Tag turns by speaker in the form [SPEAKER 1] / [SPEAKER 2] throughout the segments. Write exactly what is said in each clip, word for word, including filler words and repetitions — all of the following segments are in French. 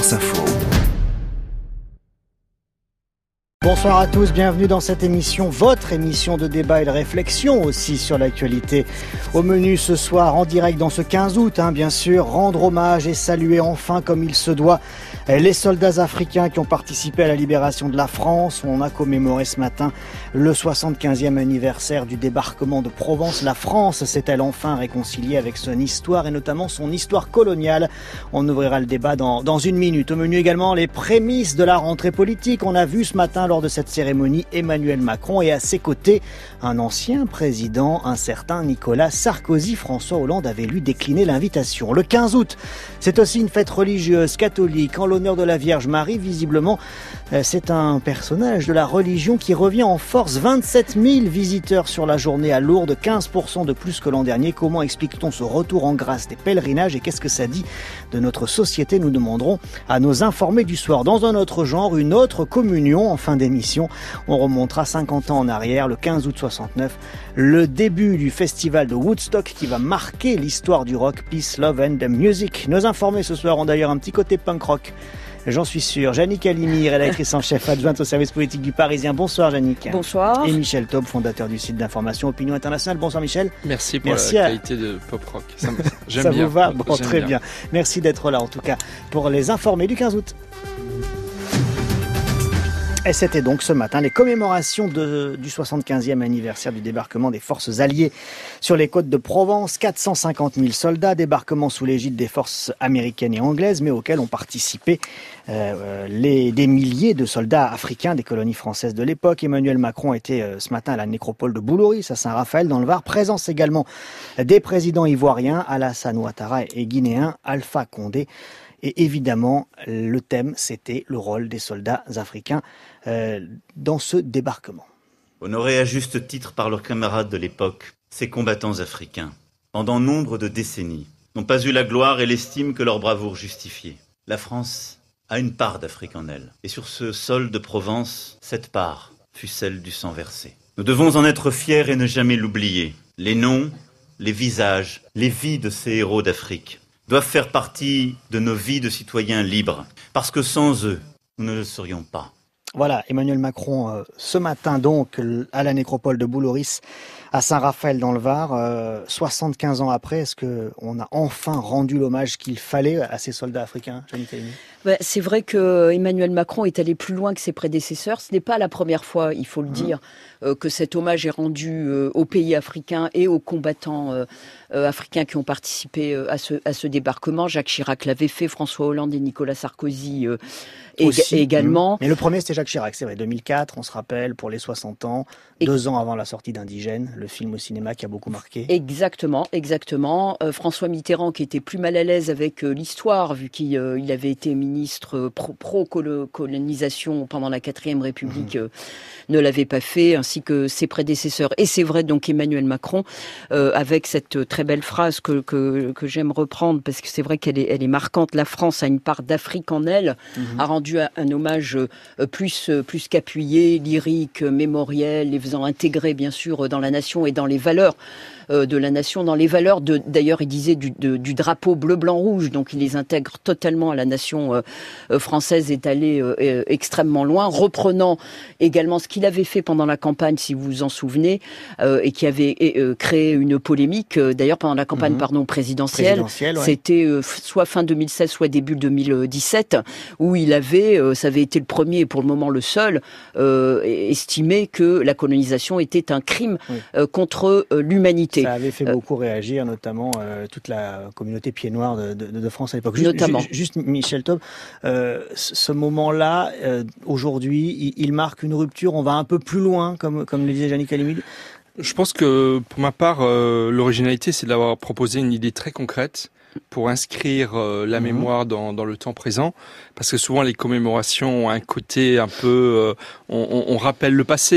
[SPEAKER 1] France Info.
[SPEAKER 2] Bonsoir à tous, bienvenue dans cette émission, votre émission de débat et de réflexion aussi sur l'actualité. Au menu ce soir, en direct dans ce quinze août, hein, bien sûr, rendre hommage et saluer enfin comme il se doit les soldats africains qui ont participé à la libération de la France. On a commémoré ce matin le soixante-quinzième anniversaire du débarquement de Provence. La France s'est-elle enfin réconciliée avec son histoire et notamment son histoire coloniale? On ouvrira le débat dans, dans une minute. Au menu également, les prémices de la rentrée politique. On a vu ce matin lors de cette cérémonie Emmanuel Macron et à ses côtés un ancien président, un certain Nicolas Sarkozy. François Hollande avait lui décliné l'invitation. Le quinze août, c'est aussi une fête religieuse catholique en l'honneur de la Vierge Marie. Visiblement, c'est un personnage de la religion qui revient en force. vingt-sept mille visiteurs sur la journée à Lourdes, quinze pour cent de plus que l'an dernier. Comment explique-t-on ce retour en grâce des pèlerinages et qu'est-ce que ça dit de notre société? Nous demanderons à nos informés du soir. Dans un autre genre, une autre communion en fin d'émission. On remontera cinquante ans en arrière, le quinze août soixante-neuf, le début du festival de Woodstock qui va marquer l'histoire du rock, Peace, Love and Music. Nos informés ce soir ont d'ailleurs un petit côté punk rock. J'en suis sûr. Jannick Halimi, rédactrice en chef adjointe au service politique du Parisien. Bonsoir Jannick.
[SPEAKER 3] Bonsoir.
[SPEAKER 2] Et Michel Taube, fondateur du site d'information Opinion Internationale. Bonsoir Michel.
[SPEAKER 4] Merci pour
[SPEAKER 2] Merci
[SPEAKER 4] la
[SPEAKER 2] à...
[SPEAKER 4] qualité de pop rock. Ça, me... J'aime
[SPEAKER 2] Ça
[SPEAKER 4] bien.
[SPEAKER 2] vous va? Bon,
[SPEAKER 4] J'aime
[SPEAKER 2] très
[SPEAKER 4] bien.
[SPEAKER 2] bien. Merci d'être là en tout cas pour les informés du quinze août. Et c'était donc ce matin les commémorations de, du soixante-quinzième anniversaire du débarquement des forces alliées sur les côtes de Provence. quatre cent cinquante mille soldats, débarquement sous l'égide des forces américaines et anglaises, mais auxquels ont participé euh, les, des milliers de soldats africains des colonies françaises de l'époque. Emmanuel Macron était euh, ce matin à la nécropole de Boulouris, à Saint-Raphaël, dans le Var. Présence également des présidents ivoiriens, Alassane Ouattara et guinéen, Alpha Condé. Et évidemment, le thème, c'était le rôle des soldats africains euh, dans ce débarquement.
[SPEAKER 5] Honorés à juste titre par leurs camarades de l'époque, ces combattants africains, pendant nombre de décennies, n'ont pas eu la gloire et l'estime que leur bravoure justifiait. La France a une part d'Afrique en elle. Et sur ce sol de Provence, cette part fut celle du sang versé. Nous devons en être fiers et ne jamais l'oublier. Les noms, les visages, les vies de ces héros d'Afrique doivent faire partie de nos vies de citoyens libres, parce que sans eux, nous ne le serions pas.
[SPEAKER 2] Voilà, Emmanuel Macron, euh, ce matin donc, à la nécropole de Boulouris, à Saint-Raphaël dans le Var, euh, soixante-quinze ans après, est-ce qu'on a enfin rendu l'hommage qu'il fallait à ces soldats africains, Jannick Halimi ?
[SPEAKER 3] Ouais, c'est vrai que Emmanuel Macron est allé plus loin que ses prédécesseurs. Ce n'est pas la première fois, il faut le mmh. dire, euh, que cet hommage est rendu euh, aux pays africains et aux combattants euh, euh, africains qui ont participé euh, à, ce, à ce débarquement. Jacques Chirac l'avait fait, François Hollande et Nicolas Sarkozy euh,
[SPEAKER 2] Aussi,
[SPEAKER 3] également.
[SPEAKER 2] Mmh. Mais le premier, c'était Jacques Chirac, c'est vrai, deux mille quatre, on se rappelle, pour les soixante ans, et... deux ans avant la sortie d'Indigène, le film au cinéma qui a beaucoup marqué.
[SPEAKER 3] Exactement, exactement. Euh, François Mitterrand, qui était plus mal à l'aise avec euh, l'histoire, vu qu'il euh, il avait été ministre pro, pro-colonisation pendant la quatrième République, mmh. euh, ne l'avait pas fait, ainsi que ses prédécesseurs. Et c'est vrai, donc, Emmanuel Macron, euh, avec cette très belle phrase que, que, que j'aime reprendre, parce que c'est vrai qu'elle est, elle est marquante, la France a une part d'Afrique en elle, mmh. a rendu un, un hommage euh, plus, plus qu'appuyé, lyrique, mémoriel, les faisant intégrer, bien sûr, dans la nation et dans les valeurs de la nation, dans les valeurs de, d'ailleurs il disait du, de, du drapeau bleu, blanc, rouge, donc il les intègre totalement à la nation euh, française, est allé euh, extrêmement loin, reprenant également ce qu'il avait fait pendant la campagne, si vous vous en souvenez, euh, et qui avait euh, créé une polémique, euh, d'ailleurs pendant la campagne mmh. pardon, présidentielle,
[SPEAKER 2] présidentielle ouais.
[SPEAKER 3] c'était euh, soit fin deux mille seize, soit début deux mille dix-sept, où il avait, euh, ça avait été le premier et pour le moment le seul, euh, estimé que la colonisation était un crime oui. euh, contre euh, l'humanité.
[SPEAKER 2] Ça avait fait beaucoup réagir, notamment euh, toute la communauté pieds noirs de, de, de France à l'époque. Juste,
[SPEAKER 3] notamment.
[SPEAKER 2] Juste, juste Michel Taube, euh, ce moment-là, euh, aujourd'hui, il, il marque une rupture. On va un peu plus loin, comme, comme le disait Jannick Halimi.
[SPEAKER 4] Je pense que, pour ma part, euh, l'originalité, c'est d'avoir proposé une idée très concrète pour inscrire euh, la mmh. mémoire dans, dans le temps présent, parce que souvent les commémorations ont un côté un peu, euh, on, on, on rappelle le passé, mais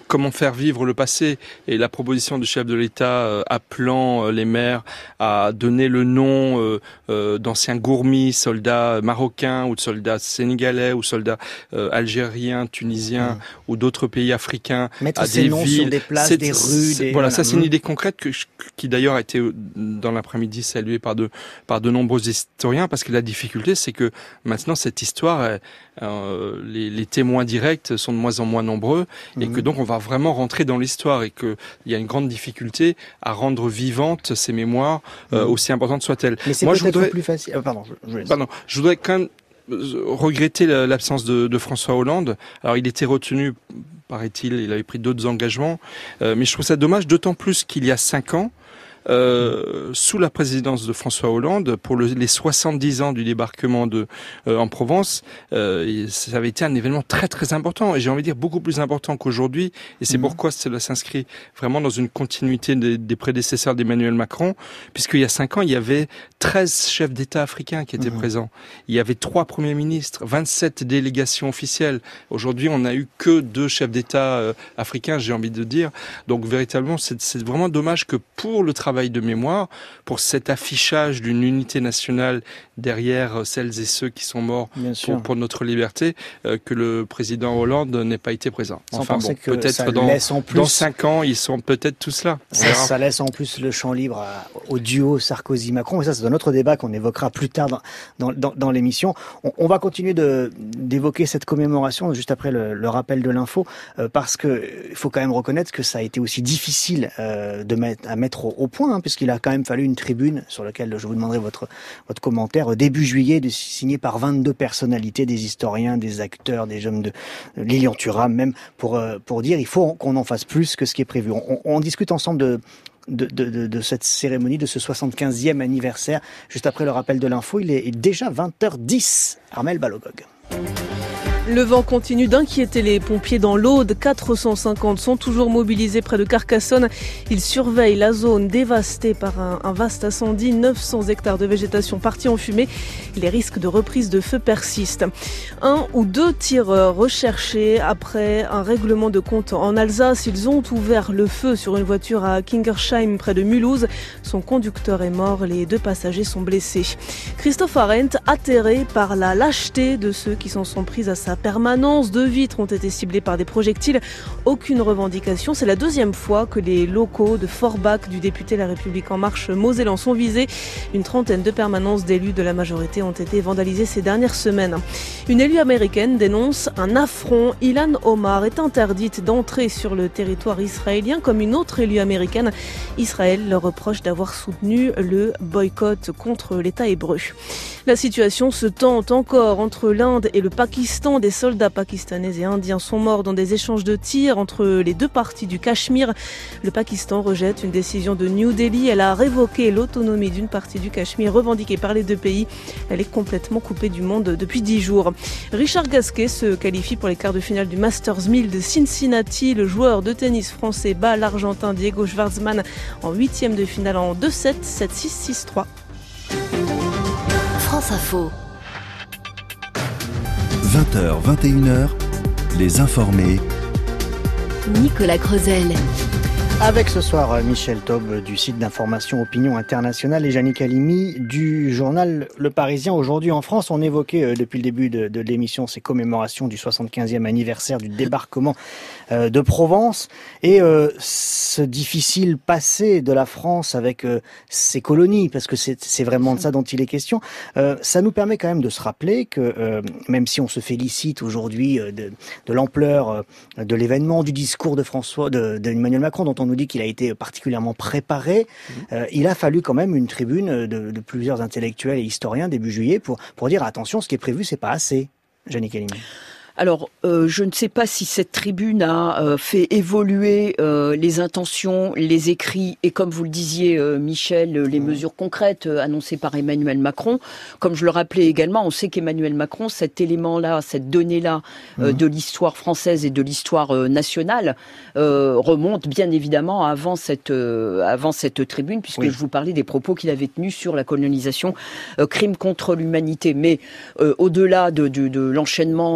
[SPEAKER 4] comment faire vivre le passé. Et la proposition du chef de l'État euh, appelant euh, les maires à donner le nom euh, euh, d'anciens gourmis, soldats marocains ou de soldats sénégalais ou soldats euh, algériens, tunisiens mmh. ou d'autres pays africains.
[SPEAKER 2] Mettre
[SPEAKER 4] à
[SPEAKER 2] ces
[SPEAKER 4] des
[SPEAKER 2] noms
[SPEAKER 4] villes.
[SPEAKER 2] sur des places,
[SPEAKER 4] c'est,
[SPEAKER 2] des rues.
[SPEAKER 4] C'est,
[SPEAKER 2] des...
[SPEAKER 4] Voilà,
[SPEAKER 2] voilà,
[SPEAKER 4] ça c'est
[SPEAKER 2] mmh.
[SPEAKER 4] une idée concrète que je, qui d'ailleurs a été dans l'après-midi saluée par de, par de nombreux historiens, parce que la difficulté c'est que maintenant cette histoire, est, euh, les, les témoins directs sont de moins en moins nombreux et mmh. que donc on va vraiment rentrer dans l'histoire et qu'il y a une grande difficulté à rendre vivantes ces mémoires, euh, mmh. aussi importantes soient-elles.
[SPEAKER 2] Mais c'est
[SPEAKER 4] Moi,
[SPEAKER 2] peut-être
[SPEAKER 4] je voudrais...
[SPEAKER 2] plus facile. Oh, pardon, je, je
[SPEAKER 4] pardon, je voudrais quand même regretter l'absence de, de François Hollande. Alors il était retenu, paraît-il, il avait pris d'autres engagements, euh, mais je trouve ça dommage, d'autant plus qu'il y a cinq ans, Euh, sous la présidence de François Hollande, pour le, les soixante-dix ans du débarquement de, euh, en Provence, euh, ça avait été un événement très très important, et j'ai envie de dire beaucoup plus important qu'aujourd'hui, et c'est mmh. pourquoi cela s'inscrit vraiment dans une continuité des, des prédécesseurs d'Emmanuel Macron, puisqu'il y a cinq ans, il y avait treize chefs d'État africains qui étaient mmh. présents. Il y avait trois premiers ministres, vingt-sept délégations officielles. Aujourd'hui, on n'a eu que deux chefs d'État euh, africains, j'ai envie de dire. Donc véritablement, c'est, c'est vraiment dommage que pour le travail de mémoire, pour cet affichage d'une unité nationale derrière celles et ceux qui sont morts pour, pour notre liberté, euh, que le président Hollande n'ait pas été présent.
[SPEAKER 2] Sans
[SPEAKER 4] enfin bon,
[SPEAKER 2] que
[SPEAKER 4] peut-être dans, plus... dans cinq ans, ils sont peut-être tous là.
[SPEAKER 2] Ça, ça laisse en plus le champ libre à, au duo Sarkozy-Macron, mais ça c'est un autre débat qu'on évoquera plus tard dans, dans, dans, dans l'émission. On, on va continuer de, d'évoquer cette commémoration juste après le, le rappel de l'info, euh, parce que il faut quand même reconnaître que ça a été aussi difficile euh, de mettre, à mettre au, au point, hein, puisqu'il a quand même fallu une tribune sur laquelle je vous demanderai votre, votre commentaire, début juillet, de, signée par vingt-deux personnalités, des historiens, des acteurs, des jeunes de euh, Lilian Thuram même, pour, euh, pour dire il faut qu'on en fasse plus que ce qui est prévu. On, on discute ensemble de De, de, de, de cette cérémonie, de ce soixante-quinzième anniversaire. Juste après le rappel de l'info, il est déjà vingt heures dix. Armel Balogog.
[SPEAKER 1] Le vent continue d'inquiéter les pompiers dans l'Aude. quatre cent cinquante sont toujours mobilisés près de Carcassonne. Ils surveillent la zone dévastée par un, un vaste incendie. neuf cents hectares de végétation partis en fumée. Les risques de reprise de feu persistent. Un ou deux tireurs recherchés après un règlement de compte en Alsace. Ils ont ouvert le feu sur une voiture à Kingersheim près de Mulhouse. Son conducteur est mort. Les deux passagers sont blessés. Christophe Arendt, atterré par la lâcheté de ceux qui s'en sont pris à sa permanence. Deux vitres ont été ciblées par des projectiles. Aucune revendication. C'est la deuxième fois que les locaux de Forbach du député La République En Marche Mosellan sont visés. Une trentaine de permanences d'élus de la majorité ont été vandalisées ces dernières semaines. Une élue américaine dénonce un affront. Ilhan Omar est interdite d'entrer sur le territoire israélien comme une autre élue américaine. Israël leur reproche d'avoir soutenu le boycott contre l'État hébreu. La situation se tente encore entre l'Inde et le Pakistan. Des soldats pakistanais et indiens sont morts dans des échanges de tirs entre les deux parties du Cachemire. Le Pakistan rejette une décision de New Delhi. Elle a révoqué l'autonomie d'une partie du Cachemire revendiquée par les deux pays. Elle est complètement coupée du monde depuis dix jours. Richard Gasquet se qualifie pour les quarts de finale du Masters mille de Cincinnati. Le joueur de tennis français bat l'Argentin Diego Schwartzmann en huitième de finale en deux sept, sept six, six trois.
[SPEAKER 6] France Info.
[SPEAKER 7] vingt heures, vingt et une heures, les informés.
[SPEAKER 6] Nicolas Creusel.
[SPEAKER 2] Avec ce soir Michel Taube du site d'information Opinion Internationale et Yannick Halimi du journal Le Parisien. Aujourd'hui en France, on évoquait euh, depuis le début de, de l'émission ces commémorations du soixante-quinzième anniversaire du débarquement euh, de Provence et euh, ce difficile passé de la France avec euh, ses colonies, parce que c'est, c'est vraiment de ça dont il est question. Euh, ça nous permet quand même de se rappeler que euh, même si on se félicite aujourd'hui euh, de, de l'ampleur euh, de l'événement, du discours de François, de, de Emmanuel Macron, dont on nous dit qu'il a été particulièrement préparé. Euh, il a fallu quand même une tribune de, de plusieurs intellectuels et historiens début juillet pour, pour dire attention, ce qui est prévu, c'est pas assez. Yannick Halimi.
[SPEAKER 3] Alors, euh, je ne sais pas si cette tribune a euh, fait évoluer euh, les intentions, les écrits et, comme vous le disiez, euh, Michel, les mmh. mesures concrètes euh, annoncées par Emmanuel Macron. Comme je le rappelais également, on sait qu'Emmanuel Macron, cet élément-là, cette donnée-là euh, mmh. de l'histoire française et de l'histoire euh, nationale euh, remonte bien évidemment avant cette euh, avant cette tribune, puisque oui. je vous parlais des propos qu'il avait tenus sur la colonisation, euh, crime contre l'humanité. Mais euh, au-delà de, de, de l'enchaînement euh, positif,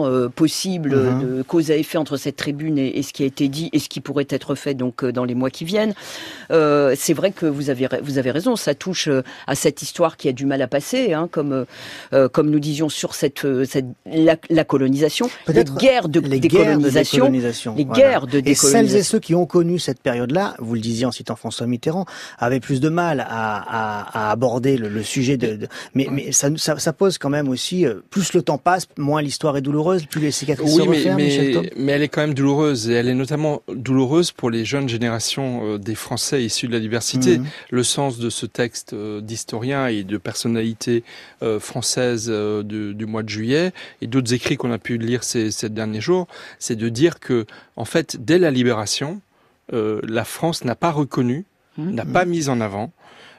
[SPEAKER 3] possible mmh. de cause à effet entre cette tribune et, et ce qui a été dit et ce qui pourrait être fait donc dans les mois qui viennent. Euh, c'est vrai que vous avez vous avez raison, ça touche à cette histoire qui a du mal à passer, hein, comme euh, comme nous disions sur cette, cette la, la colonisation,
[SPEAKER 2] Peut-être
[SPEAKER 3] les guerres de
[SPEAKER 2] les
[SPEAKER 3] décolonisation,
[SPEAKER 2] guerres de décolonisation,
[SPEAKER 3] les
[SPEAKER 2] voilà.
[SPEAKER 3] guerres de décolonisation.
[SPEAKER 2] Et celles et ceux qui ont connu cette période-là, vous le disiez en citant François Mitterrand, avaient plus de mal à, à, à aborder le, le sujet de, de mais, mais ça, ça, ça pose quand même aussi, euh, plus le temps passe, moins l'histoire est douloureuse, plus les cicatrices
[SPEAKER 4] oui,
[SPEAKER 2] se referment.
[SPEAKER 4] Mais, mais, mais elle est quand même douloureuse, et elle est notamment douloureuse pour les jeunes générations euh, des Français issus de la diversité. Mmh. Le sens de ce texte euh, d'historien et de personnalité euh, française euh, de, du mois de juillet, et d'autres écrits qu'on a pu lire ces, ces derniers jours, c'est de dire que, en fait, dès la Libération, euh, la France n'a pas reconnu, mmh. n'a mmh. pas mis en avant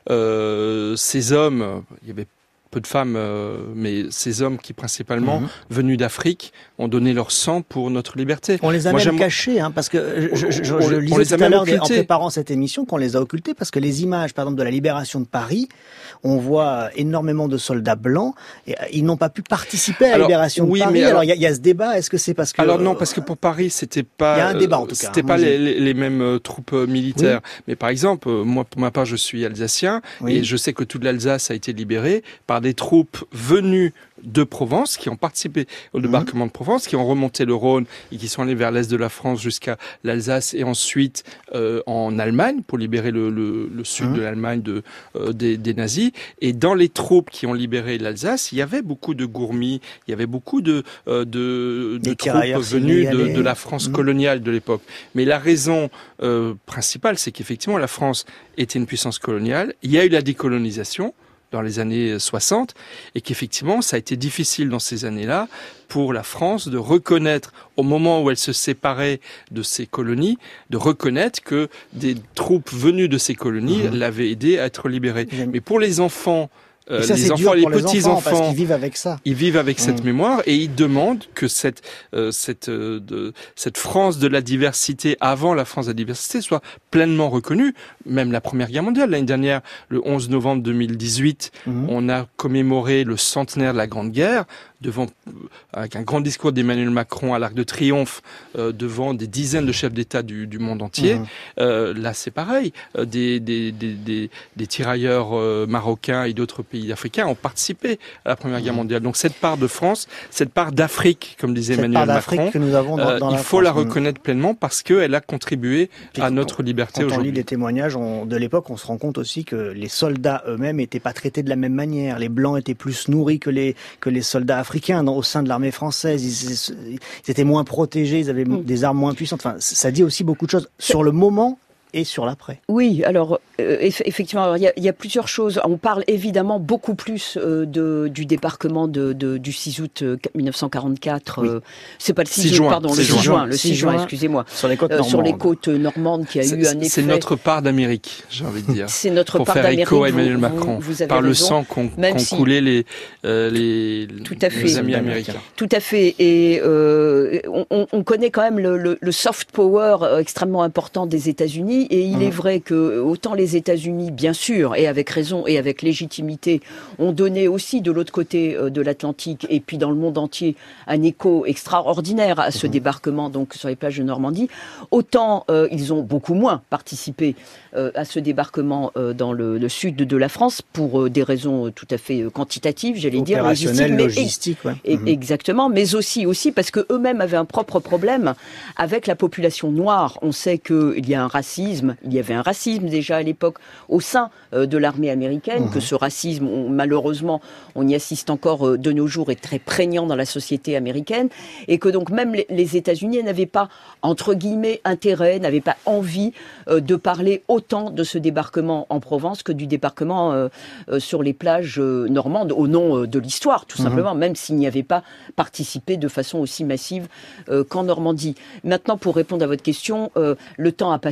[SPEAKER 4] euh, ces hommes. Il y avait peu de femmes, euh, mais ces hommes qui principalement, mmh. venus d'Afrique, ont donné leur sang pour notre liberté.
[SPEAKER 2] On les a
[SPEAKER 4] Moi,
[SPEAKER 2] même cachés, hein, parce que je, je, je,
[SPEAKER 4] on,
[SPEAKER 2] je
[SPEAKER 4] on
[SPEAKER 2] lisais
[SPEAKER 4] les
[SPEAKER 2] tout à l'heure
[SPEAKER 4] occultés.
[SPEAKER 2] En préparant cette émission qu'on les a occultés, parce que les images, par exemple, de la libération de Paris, on voit énormément de soldats blancs, et ils n'ont pas pu participer à la alors, libération de oui, Paris. Alors il y, y a ce débat, est-ce que c'est parce que...
[SPEAKER 4] Alors non, parce que pour Paris, c'était pas...
[SPEAKER 2] Il y a un débat en tout cas.
[SPEAKER 4] C'était hein, pas les, les, les mêmes euh, troupes euh, militaires. Oui. Mais par exemple, euh, moi pour ma part, je suis alsacien, oui. et je sais que toute l'Alsace a été libérée par des troupes venues de Provence, qui ont participé au débarquement mmh. de Provence, qui ont remonté le Rhône et qui sont allés vers l'est de la France jusqu'à l'Alsace et ensuite euh, en Allemagne pour libérer le, le, le sud mmh. de l'Allemagne de, euh, des, des nazis. Et dans les troupes qui ont libéré l'Alsace, il y avait beaucoup de gourmis, il y avait beaucoup de, euh, de, de troupes venues de, de la France mmh. coloniale de l'époque. Mais la raison euh, principale, c'est qu'effectivement la France était une puissance coloniale. Il y a eu la décolonisation dans les années soixante, et qu'effectivement, ça a été difficile dans ces années-là pour la France de reconnaître, au moment où elle se séparait de ses colonies, de reconnaître que des troupes venues de ces colonies mmh. l'avaient aidé à être libérées. Mmh. Mais pour les enfants, Euh,
[SPEAKER 2] ça,
[SPEAKER 4] les enfants, les petits
[SPEAKER 2] enfants,
[SPEAKER 4] enfants,
[SPEAKER 2] parce qu'ils vivent avec ça.
[SPEAKER 4] Ils vivent avec mmh. cette mémoire et ils demandent que cette euh, cette euh, de, cette France de la diversité avant la France de la diversité soit pleinement reconnue. Même la Première Guerre mondiale, l'année dernière, le onze novembre deux mille dix-huit, mmh. on a commémoré le centenaire de la Grande Guerre devant avec un grand discours d'Emmanuel Macron à l'Arc de Triomphe euh, devant des dizaines de chefs d'État du, du monde entier. Mmh. Euh, là, c'est pareil. Euh, des, des, des, des, des tirailleurs euh, marocains et d'autres pays africains ont participé à la Première Guerre mondiale. Donc cette part de France, cette part d'Afrique, comme disait cette Emmanuel Macron,
[SPEAKER 2] que nous avons dans, dans
[SPEAKER 4] euh, il
[SPEAKER 2] la
[SPEAKER 4] faut
[SPEAKER 2] France.
[SPEAKER 4] la reconnaître pleinement parce qu'elle a contribué Puis à notre liberté aujourd'hui.
[SPEAKER 2] Quand on lit les témoignages on, de l'époque, on se rend compte aussi que les soldats eux-mêmes n'étaient pas traités de la même manière. Les Blancs étaient plus nourris que les, que les soldats africains dans, au sein de l'armée française. Ils, ils étaient moins protégés, ils avaient mmh. des armes moins puissantes. Enfin, ça dit aussi beaucoup de choses sur le moment et sur l'après.
[SPEAKER 3] Oui, alors euh, effectivement, il y, y a plusieurs choses. On parle évidemment beaucoup plus euh, de, du débarquement de, de, du six août mille neuf cent quarante-quatre. Oui. Euh, c'est pas le six, six août, juin, pardon, le six juin. juin le six juin, excusez-moi.
[SPEAKER 2] Sur les côtes normandes.
[SPEAKER 3] Euh, sur les côtes normandes, qui a eu un effet.
[SPEAKER 4] C'est notre part d'Amérique, j'ai envie de dire.
[SPEAKER 3] C'est notre
[SPEAKER 4] Pour
[SPEAKER 3] part d'Amérique.
[SPEAKER 4] Pour faire écho à Emmanuel
[SPEAKER 3] vous,
[SPEAKER 4] Macron,
[SPEAKER 3] vous, vous avez
[SPEAKER 4] par
[SPEAKER 3] raison,
[SPEAKER 4] le sang qu'ont qu'ont
[SPEAKER 3] si...
[SPEAKER 4] coulé les, euh, les,
[SPEAKER 3] Tout à fait.
[SPEAKER 4] les amis américains.
[SPEAKER 3] Tout à fait. Et euh, on, on connaît quand même le, le, le soft power extrêmement important des États-Unis, et il mmh. est vrai que autant les États-Unis, bien sûr, et avec raison et avec légitimité, ont donné aussi de l'autre côté de l'Atlantique et puis dans le monde entier un écho extraordinaire à ce mmh. débarquement donc sur les plages de Normandie, autant euh, ils ont beaucoup moins participé euh, à ce débarquement euh, dans le, le sud de la France pour euh, des raisons tout à fait quantitatives, j'allais dire,
[SPEAKER 2] opérationnelles, logistiques, ouais.
[SPEAKER 3] et,
[SPEAKER 2] mmh.
[SPEAKER 3] exactement, mais aussi aussi parce que eux-mêmes avaient un propre problème avec la population noire. On sait qu'il y a un racisme, il y avait un racisme déjà à l'époque au sein euh, de l'armée américaine, mmh. que ce racisme, on, malheureusement, on y assiste encore euh, de nos jours, est très prégnant dans la société américaine, et que donc même les, les États-Unis n'avaient pas, entre guillemets, intérêt, n'avaient pas envie euh, de parler autant de ce débarquement en Provence que du débarquement euh, euh, sur les plages euh, normandes, au nom euh, de l'histoire, tout mmh. simplement, même s'il n'y avait pas participé de façon aussi massive euh, qu'en Normandie. Maintenant, pour répondre à votre question, euh, le temps a passé, mais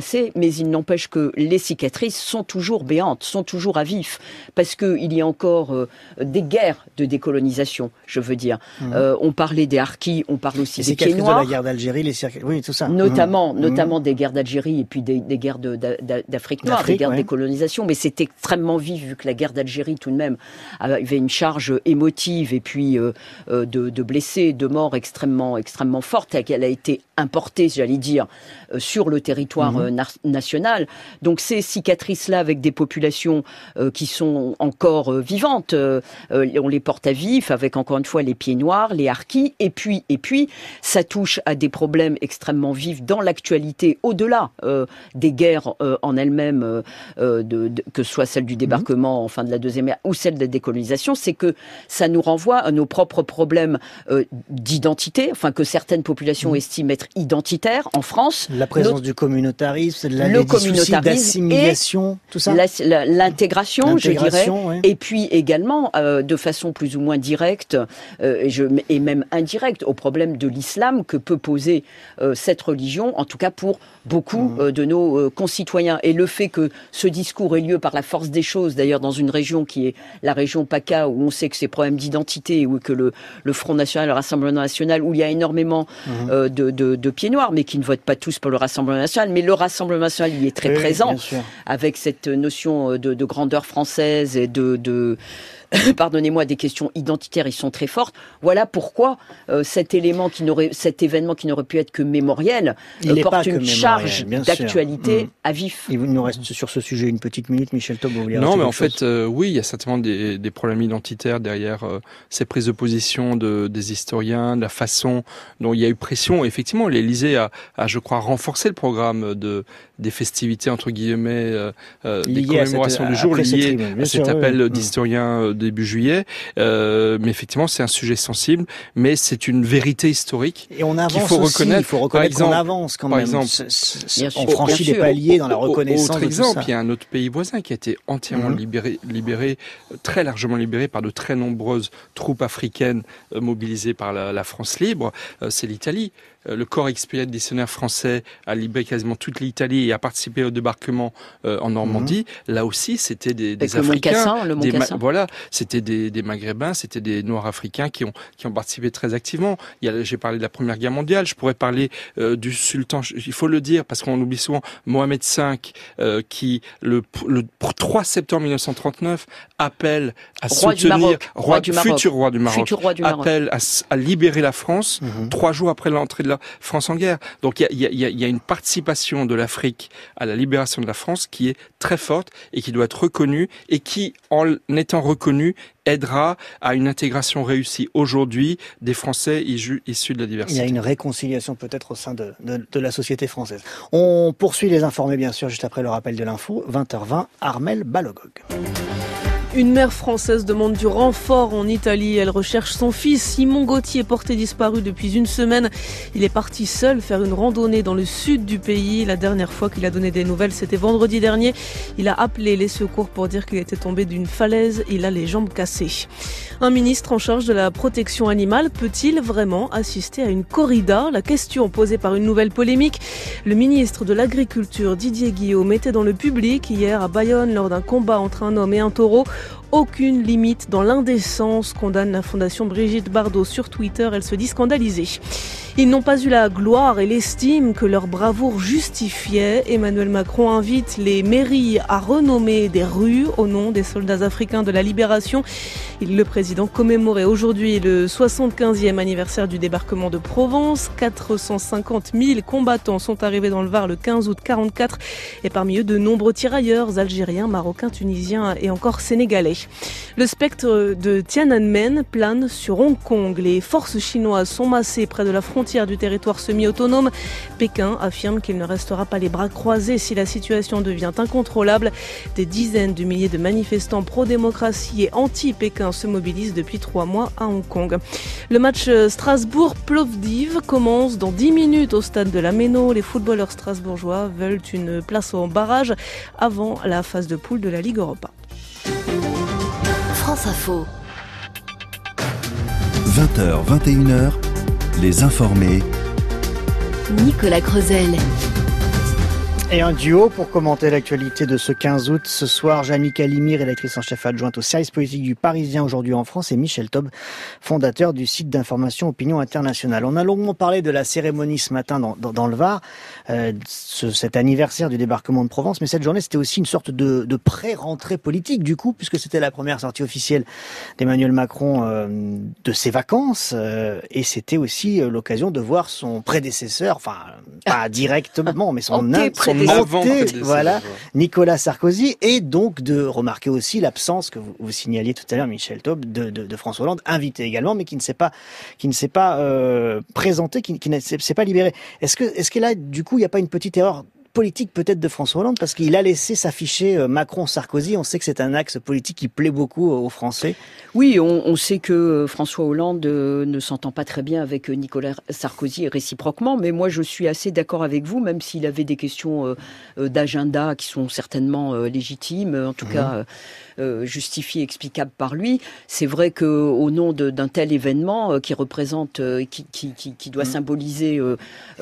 [SPEAKER 3] mais il n'empêche que les cicatrices sont toujours béantes, sont toujours à vif, parce qu'il y a encore euh, des guerres de décolonisation, je veux dire. Mmh. Euh, on parlait des harkis, on parle aussi
[SPEAKER 2] les
[SPEAKER 3] des pieds noirs.
[SPEAKER 2] de la guerre d'Algérie, les circuits, oui, tout ça.
[SPEAKER 3] Notamment,
[SPEAKER 2] mmh.
[SPEAKER 3] notamment mmh. des guerres d'Algérie et puis des, des guerres de, d'Afrique noire, des guerres ouais. de décolonisation, mais c'est extrêmement vif, vu que la guerre d'Algérie, tout de même, avait une charge émotive et puis euh, de, de blessés, de morts extrêmement, extrêmement forte, qu'elle a été importée, j'allais dire, euh, sur le territoire mmh. euh, na- national. Donc ces cicatrices-là, avec des populations euh, qui sont encore euh, vivantes, euh, euh, on les porte à vif, avec encore une fois les pieds noirs, les harkis, et puis, et puis ça touche à des problèmes extrêmement vifs dans l'actualité, au-delà euh, des guerres euh, en elles-mêmes, euh, de, de, que ce soit celle du débarquement, mmh. enfin de la deuxième ère, ou celle de la décolonisation, c'est que ça nous renvoie à nos propres problèmes euh, d'identité, enfin que certaines populations mmh. estiment être identitaires en France.
[SPEAKER 2] La présence Notre, du communautarisme, la,
[SPEAKER 3] le
[SPEAKER 2] communautarisme d'assimilation, tout ça.
[SPEAKER 3] La, la, l'intégration,
[SPEAKER 2] l'intégration,
[SPEAKER 3] je dirais,
[SPEAKER 2] ouais.
[SPEAKER 3] et puis également euh, de façon plus ou moins directe euh, et, je, et même indirecte au problème de l'islam que peut poser euh, cette religion, en tout cas pour beaucoup mmh. euh, de nos euh, concitoyens. Et le fait que ce discours ait lieu par la force des choses, d'ailleurs dans une région qui est la région PACA, où on sait que ces problèmes d'identité, où que le, le Front National, le Rassemblement National, où il y a énormément mmh. euh, de, de, de pieds noirs, mais qui ne votent pas tous pour le Rassemblement National, mais le Rassemblement National y est très
[SPEAKER 2] oui,
[SPEAKER 3] présent, avec cette notion de, de grandeur française et de... de pardonnez-moi, des questions identitaires, ils sont très fortes. Voilà pourquoi euh, cet élément qui n'aurait, cet événement qui n'aurait pu être que mémoriel, euh, porte une charge d'actualité mmh. à vif.
[SPEAKER 2] Il nous reste sur ce sujet une petite minute, Michel Taube.
[SPEAKER 4] Non, mais en fait, euh, oui, il y a certainement des, des problèmes identitaires derrière euh, ces prises de position de, des historiens, de la façon dont il y a eu pression. Effectivement, l'Élysée a, a, je crois, renforcé le programme de des festivités entre guillemets, euh, euh, des commémorations cette, du jour liées à cet sûr, appel oui. d'historiens euh, début juillet. Euh, mais effectivement, c'est un sujet sensible, mais c'est une vérité historique.
[SPEAKER 2] Et on avance
[SPEAKER 4] qu'il faut
[SPEAKER 2] aussi,
[SPEAKER 4] reconnaître.
[SPEAKER 2] Il faut reconnaître
[SPEAKER 4] exemple,
[SPEAKER 2] qu'on avance quand
[SPEAKER 4] par
[SPEAKER 2] même.
[SPEAKER 4] Exemple,
[SPEAKER 2] c'est, c'est, on franchit des paliers dans la reconnaissance.
[SPEAKER 4] Autre
[SPEAKER 2] de
[SPEAKER 4] exemple,
[SPEAKER 2] tout ça.
[SPEAKER 4] il y a un autre pays voisin qui a été entièrement mmh. libéré, libéré, très largement libéré par de très nombreuses troupes africaines euh, mobilisées par la, la France libre. Euh, c'est l'Italie. Le corps expéditionnaire français a libéré quasiment toute l'Italie et a participé au débarquement euh, en Normandie. Mmh. Là aussi, c'était des, des Africains,
[SPEAKER 3] le
[SPEAKER 4] des ma- voilà, c'était des, des Maghrébins, c'était des Noirs africains qui ont qui ont participé très activement. Il y a, j'ai parlé de la Première Guerre mondiale. Je pourrais parler euh, du sultan. Il faut le dire parce qu'on oublie souvent Mohamed cinq, euh, qui le, le trois septembre mille neuf cent trente-neuf appelle à
[SPEAKER 3] roi
[SPEAKER 4] soutenir
[SPEAKER 3] du Maroc,
[SPEAKER 4] roi,
[SPEAKER 3] roi du Maroc.
[SPEAKER 4] futur roi du Maroc,
[SPEAKER 3] futur roi du Maroc.
[SPEAKER 4] appelle à, à libérer la France mmh. trois jours après l'entrée de la France en guerre. Donc il y a, y, a, y a une participation de l'Afrique à la libération de la France qui est très forte et qui doit être reconnue et qui, en étant reconnue, aidera à une intégration réussie aujourd'hui des Français issus de la diversité.
[SPEAKER 2] Il y a une réconciliation peut-être au sein de, de, de la société française. On poursuit les informés bien sûr juste après le rappel de l'info. vingt heures vingt, Armel Balogog.
[SPEAKER 1] Une mère française demande du renfort en Italie. Elle recherche son fils. Simon Gauthier, porté disparu depuis une semaine. Il est parti seul faire une randonnée dans le sud du pays. La dernière fois qu'il a donné des nouvelles, c'était vendredi dernier. Il a appelé les secours pour dire qu'il était tombé d'une falaise. Il a les jambes cassées. Un ministre en charge de la protection animale peut-il vraiment assister à une corrida ? La question posée par une nouvelle polémique. Le ministre de l'Agriculture, Didier Guillaume, était dans le public hier à Bayonne lors d'un combat entre un homme et un taureau. Aucune limite dans l'indécence, condamne la fondation Brigitte Bardot sur Twitter. Elle se dit scandalisée. Ils n'ont pas eu la gloire et l'estime que leur bravoure justifiait. Emmanuel Macron invite les mairies à renommer des rues au nom des soldats africains de la libération. Le président commémorait aujourd'hui le soixante-quinzième anniversaire du débarquement de Provence. quatre cent cinquante mille combattants sont arrivés dans le Var le quinze août quarante-quatre et parmi eux de nombreux tirailleurs algériens, marocains, tunisiens et encore sénégalais. Le spectre de Tiananmen plane sur Hong Kong. Les forces chinoises sont massées près de la frontière du territoire semi-autonome. Pékin affirme qu'il ne restera pas les bras croisés si la situation devient incontrôlable. Des dizaines de milliers de manifestants pro-démocratie et anti-Pékin se mobilisent depuis trois mois à Hong Kong. Le match Strasbourg-Plovdiv commence dans dix minutes au stade de la Méno. Les footballeurs strasbourgeois veulent une place en barrage avant la phase de poule de la Ligue Europa.
[SPEAKER 6] France Info.
[SPEAKER 7] vingt heures, vingt et une heures, les informés.
[SPEAKER 6] Nicolas Creusel.
[SPEAKER 2] Et un duo pour commenter l'actualité de ce quinze août. Ce soir, Jamie Calimi, rédactrice en chef adjointe au service politique du Parisien aujourd'hui en France, et Michel Taube, fondateur du site d'information Opinion Internationale. On a longuement parlé de la cérémonie ce matin dans, dans, dans le Var, euh, ce, cet anniversaire du débarquement de Provence, mais cette journée c'était aussi une sorte de, de pré-rentrée politique du coup, puisque c'était la première sortie officielle d'Emmanuel Macron euh, de ses vacances, euh, et c'était aussi euh, l'occasion de voir son prédécesseur, enfin pas directement, mais son, in, son monté, voilà, Nicolas Sarkozy, et donc de remarquer aussi l'absence que vous, vous signaliez tout à l'heure, Michel Taube, de, de, de François Hollande, invité également, mais qui ne s'est pas, qui ne s'est pas euh, présenté, qui, qui ne s'est pas libéré. Est-ce que, est-ce que là, du coup, il n'y a pas une petite erreur politique peut-être de François Hollande, parce qu'il a laissé s'afficher Macron-Sarkozy. On sait que c'est un axe politique qui plaît beaucoup aux Français.
[SPEAKER 3] Oui, on, on sait que François Hollande ne s'entend pas très bien avec Nicolas Sarkozy et réciproquement, mais moi je suis assez d'accord avec vous, même s'il avait des questions euh, d'agenda qui sont certainement euh, légitimes, en tout mmh. cas euh, justifiées, explicables par lui. C'est vrai qu'au nom d'un tel événement euh, qui représente, euh, qui, qui, qui, qui doit mmh. symboliser euh,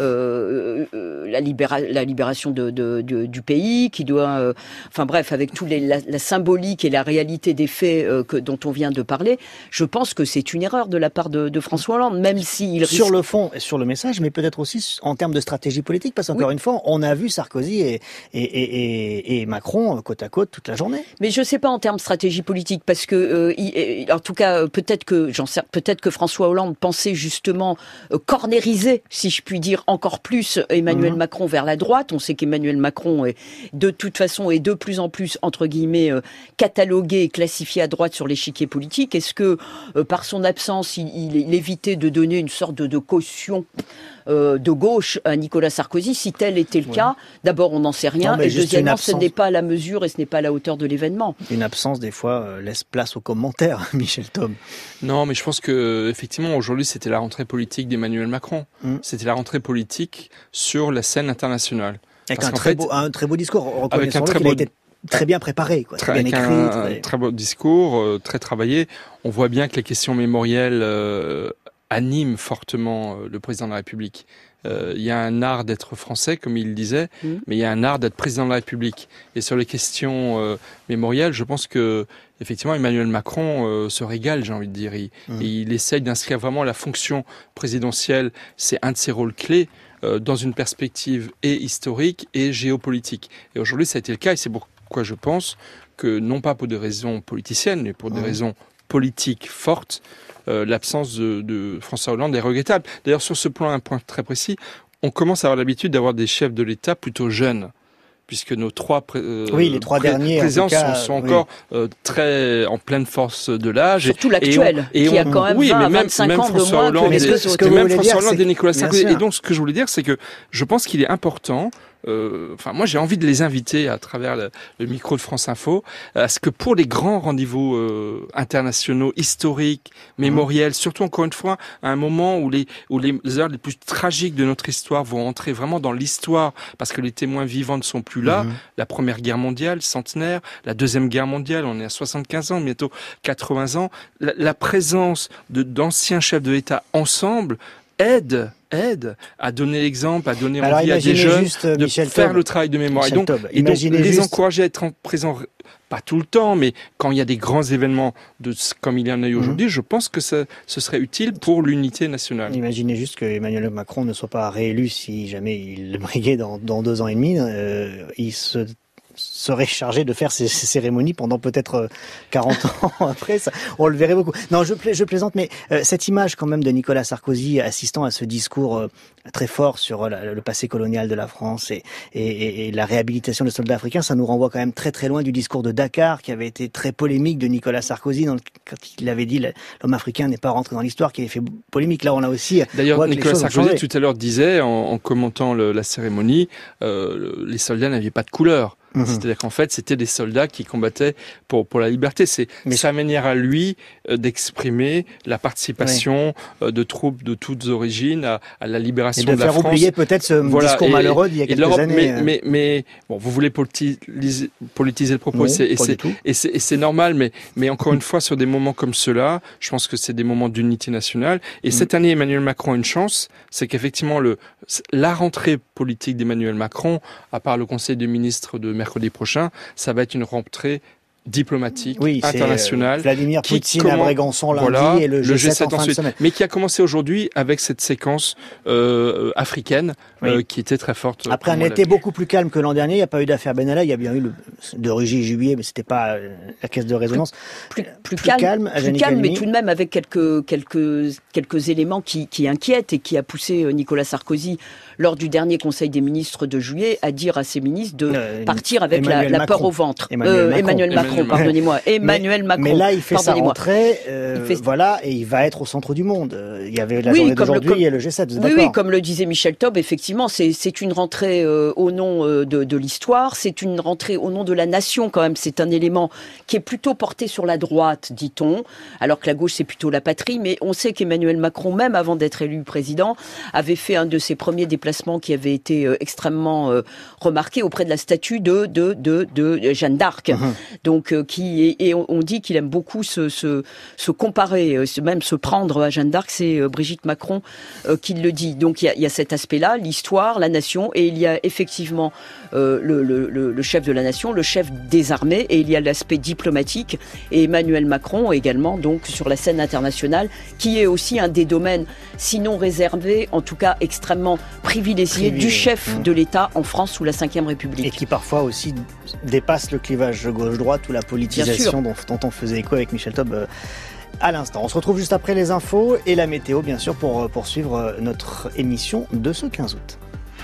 [SPEAKER 3] euh, la, libéra la libération De, de, de, du pays, qui doit, euh, enfin bref, avec tout les, la, la symbolique et la réalité des faits euh, que, dont on vient de parler, je pense que c'est une erreur de la part de, de François Hollande, même s'il risque...
[SPEAKER 2] Sur le fond et sur le message, mais peut-être aussi en termes de stratégie politique, parce qu'encore oui. une fois, on a vu Sarkozy et, et, et, et Macron côte à côte toute la journée.
[SPEAKER 3] Mais je ne sais pas en termes de stratégie politique, parce que, euh, il, en tout cas, peut-être que, j'en sais, peut-être que François Hollande pensait justement euh, cornériser, si je puis dire, encore plus Emmanuel mmh. Macron vers la droite. On sait qu'Emmanuel Macron est de toute façon est de plus en plus entre guillemets euh, catalogué et classifié à droite sur l'échiquier politique. Est-ce que euh, par son absence il, il, il évitait de donner une sorte de, de caution euh, de gauche à Nicolas Sarkozy? Si tel était le ouais. cas, d'abord on n'en sait rien, non, et deuxièmement absence... ce n'est pas à la mesure et ce n'est pas à la hauteur de l'événement.
[SPEAKER 2] Une absence des fois euh, laisse place aux commentaires, Michel Taube.
[SPEAKER 4] Non, mais je pense que effectivement aujourd'hui c'était la rentrée politique d'Emmanuel Macron. Hum. C'était la rentrée politique sur la scène internationale.
[SPEAKER 2] Avec un très, fait, beau, un très beau discours, avec un très beau... a été très bien préparé, quoi, très, très bien écrit.
[SPEAKER 4] Un,
[SPEAKER 2] très...
[SPEAKER 4] un très beau discours, euh, très travaillé. On voit bien que les questions mémorielles euh, animent fortement euh, le président de la République. Euh, il y a un art d'être français, comme il le disait, mmh. mais il y a un art d'être président de la République. Et sur les questions euh, mémorielles, je pense que effectivement Emmanuel Macron euh, se régale, j'ai envie de dire. Il, mmh. il essaye d'inscrire vraiment la fonction présidentielle, c'est un de ses rôles clés, dans une perspective et historique et géopolitique. Et aujourd'hui, ça a été le cas, et c'est pourquoi je pense que, non pas pour des raisons politiciennes, mais pour des mmh. raisons politiques fortes, euh, l'absence de, de François Hollande est regrettable. D'ailleurs, sur ce plan, un point très précis, on commence à avoir l'habitude d'avoir des chefs de l'État plutôt jeunes, puisque nos trois, pré euh,
[SPEAKER 2] oui, les trois
[SPEAKER 4] pré
[SPEAKER 2] derniers
[SPEAKER 4] présidents
[SPEAKER 2] cas,
[SPEAKER 4] sont, sont
[SPEAKER 2] oui.
[SPEAKER 4] encore euh, très en pleine force de l'âge.
[SPEAKER 3] Surtout l'actuel, qui
[SPEAKER 4] on,
[SPEAKER 3] a quand même
[SPEAKER 4] oui,
[SPEAKER 3] vingt,
[SPEAKER 4] mais même,
[SPEAKER 3] vingt-cinq
[SPEAKER 4] même
[SPEAKER 3] ans
[SPEAKER 4] François
[SPEAKER 3] de moins
[SPEAKER 4] Hollande
[SPEAKER 3] que les deux autres.
[SPEAKER 4] Même François Hollande et Nicolas Sarkozy. Et donc, ce que je voulais dire, c'est que je pense qu'il est important. Euh, enfin, moi, j'ai envie de les inviter à travers le, le micro de France Info à ce que pour les grands rendez-vous euh, internationaux, historiques, mémoriels, mmh. surtout encore une fois à un moment où les où les heures les plus tragiques de notre histoire vont entrer vraiment dans l'histoire, parce que les témoins vivants ne sont plus là. Mmh. La Première Guerre mondiale, centenaire, la Deuxième Guerre mondiale, on est à soixante-quinze ans, bientôt quatre-vingts ans. La, la présence de d'anciens chefs de l'État ensemble aide aide à donner l'exemple, à donner
[SPEAKER 2] Alors,
[SPEAKER 4] envie à des jeunes
[SPEAKER 2] juste,
[SPEAKER 4] de
[SPEAKER 2] Michel
[SPEAKER 4] faire
[SPEAKER 2] Taube.
[SPEAKER 4] le travail de mémoire.
[SPEAKER 2] Michel
[SPEAKER 4] et donc,
[SPEAKER 2] Taube,
[SPEAKER 4] et donc les
[SPEAKER 2] juste...
[SPEAKER 4] encourager à être en présent, pas tout le temps, mais quand il y a des grands événements de, comme il y en a eu aujourd'hui, mmh. je pense que ça, ce serait utile pour l'unité nationale.
[SPEAKER 2] Imaginez juste que Emmanuel Macron ne soit pas réélu si jamais il le briguait dans, dans deux ans et demi. Euh, il se serait chargé de faire ces, ces cérémonies pendant peut-être quarante ans après, ça, on le verrait beaucoup. Non, je, pla je plaisante, mais euh, cette image quand même de Nicolas Sarkozy assistant à ce discours euh, très fort sur la, le passé colonial de la France et, et, et la réhabilitation des soldats africains, ça nous renvoie quand même très très loin du discours de Dakar qui avait été très polémique de Nicolas Sarkozy dans le, quand il avait dit l'homme africain n'est pas rentré dans l'histoire, qui avait fait polémique. Là, on a aussi...
[SPEAKER 4] D'ailleurs, Nicolas Sarkozy tout à l'heure disait, en, en commentant le, la cérémonie, euh, les soldats n'avaient pas de couleur. Mmh. C'est-à-dire qu'en fait, c'était des soldats qui combattaient pour, pour la liberté. C'est Mais... sa manière à lui euh, d'exprimer la participation oui. euh, de troupes de toutes origines à, à la libération de, de la France.
[SPEAKER 2] Et de faire oublier peut-être ce voilà. discours et, malheureux d'il y a quelques années.
[SPEAKER 4] Mais, mais, mais bon, vous voulez politiser, politiser le propos,
[SPEAKER 2] non,
[SPEAKER 4] c'est, et, c'est,
[SPEAKER 2] et,
[SPEAKER 4] c'est, et c'est normal, mais, mais encore une fois, sur des moments comme ceux-là, je pense que c'est des moments d'unité nationale. Et mmh. cette année, Emmanuel Macron a une chance, c'est qu'effectivement, le, la rentrée politique d'Emmanuel Macron, à part le Conseil des ministres de mercredi prochain, ça va être une rentrée diplomatique,
[SPEAKER 2] oui,
[SPEAKER 4] internationale.
[SPEAKER 2] Euh, Vladimir Poutine comment, à Brégançon lundi voilà, et le G sept, le G sept en fin de semaine.
[SPEAKER 4] Mais qui a commencé aujourd'hui avec cette séquence euh, africaine oui. euh, qui était très forte.
[SPEAKER 2] Après un été beaucoup plus calme que l'an dernier, il n'y a pas eu d'affaire Ben Allah, il y a bien eu le, de Rugy Jubilé, mais c'était pas euh, la caisse de résonance.
[SPEAKER 3] Plus, plus, plus, plus calme, calme, plus calme mais tout de même avec quelques, quelques, quelques éléments qui, qui inquiètent et qui a poussé Nicolas Sarkozy lors du dernier Conseil des ministres de juillet à dire à ses ministres de euh, partir avec la, la peur au ventre.
[SPEAKER 2] Emmanuel euh, Macron.
[SPEAKER 3] Emmanuel Macron. Macron, pardonnez-moi, Emmanuel
[SPEAKER 2] mais,
[SPEAKER 3] Macron.
[SPEAKER 2] Mais là, il fait sa rentrée, euh, fait... voilà, et il va être au centre du monde. Il y avait la
[SPEAKER 3] oui,
[SPEAKER 2] journée d'aujourd'hui,
[SPEAKER 3] comme...
[SPEAKER 2] il y a le G sept, vous êtes
[SPEAKER 3] oui,
[SPEAKER 2] d'accord ?
[SPEAKER 3] Oui, comme le disait Michel Taube, effectivement, c'est, c'est une rentrée euh, au nom euh, de, de l'histoire, c'est une rentrée au nom de la nation quand même, c'est un élément qui est plutôt porté sur la droite, dit-on, alors que la gauche, c'est plutôt la patrie, mais on sait qu'Emmanuel Macron, même avant d'être élu président, avait fait un de ses premiers déplacements qui avait été euh, extrêmement euh, remarqué auprès de la statue de, de, de, de Jeanne d'Arc, mmh. donc euh, qui et on dit qu'il aime beaucoup se, se, se comparer, même se prendre à Jeanne d'Arc, c'est Brigitte Macron euh, qui le dit. Donc il y a, il y a cet aspect-là, l'histoire, la nation, et il y a effectivement euh, le, le, le chef de la nation, le chef des armées, et il y a l'aspect diplomatique, et Emmanuel Macron également, donc sur la scène internationale, qui est aussi un des domaines, sinon réservé, en tout cas extrêmement privilégié, Privilégié. du chef mmh. de l'État en France sous la cinquième République.
[SPEAKER 2] Et qui parfois aussi dépasse le clivage gauche-droite ou la politisation dont, dont on faisait écho avec Michel Taube euh, à l'instant. On se retrouve juste après les infos et la météo, bien sûr, pour poursuivre notre émission de ce quinze août.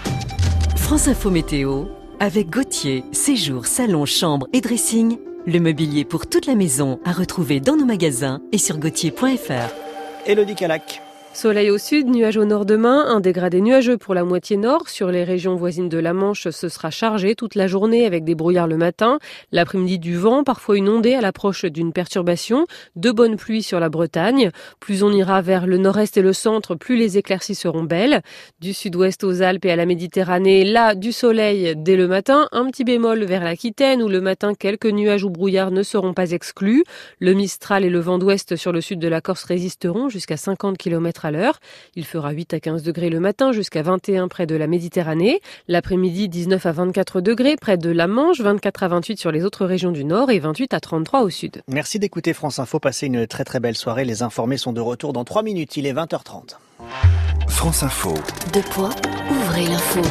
[SPEAKER 6] France Info Météo, avec Gauthier, séjour, salon, chambre et dressing, le mobilier pour toute la maison à retrouver dans nos magasins et sur gauthier point f r.
[SPEAKER 2] Élodie Calac.
[SPEAKER 1] Soleil au sud, nuages au nord demain, un dégradé nuageux pour la moitié nord. Sur les régions voisines de la Manche, ce sera chargé toute la journée avec des brouillards le matin. L'après-midi, du vent, parfois une ondée à l'approche d'une perturbation. De bonnes pluies sur la Bretagne. Plus on ira vers le nord-est et le centre, plus les éclaircies seront belles. Du sud-ouest aux Alpes et à la Méditerranée, là, du soleil dès le matin. Un petit bémol vers l'Aquitaine où le matin, quelques nuages ou brouillards ne seront pas exclus. Le Mistral et le vent d'ouest sur le sud de la Corse résisteront jusqu'à cinquante kilomètres à l'heure. Il fera huit à quinze degrés le matin jusqu'à vingt et un près de la Méditerranée. L'après-midi, dix-neuf à vingt-quatre degrés près de la Manche, vingt-quatre à vingt-huit sur les autres régions du nord et vingt-huit à trente-trois au sud.
[SPEAKER 2] Merci d'écouter France Info. Passez une très très belle soirée. Les informés sont de retour dans trois minutes. Il est vingt heures trente.
[SPEAKER 7] France Info.
[SPEAKER 6] Deux points, ouvrez l'info.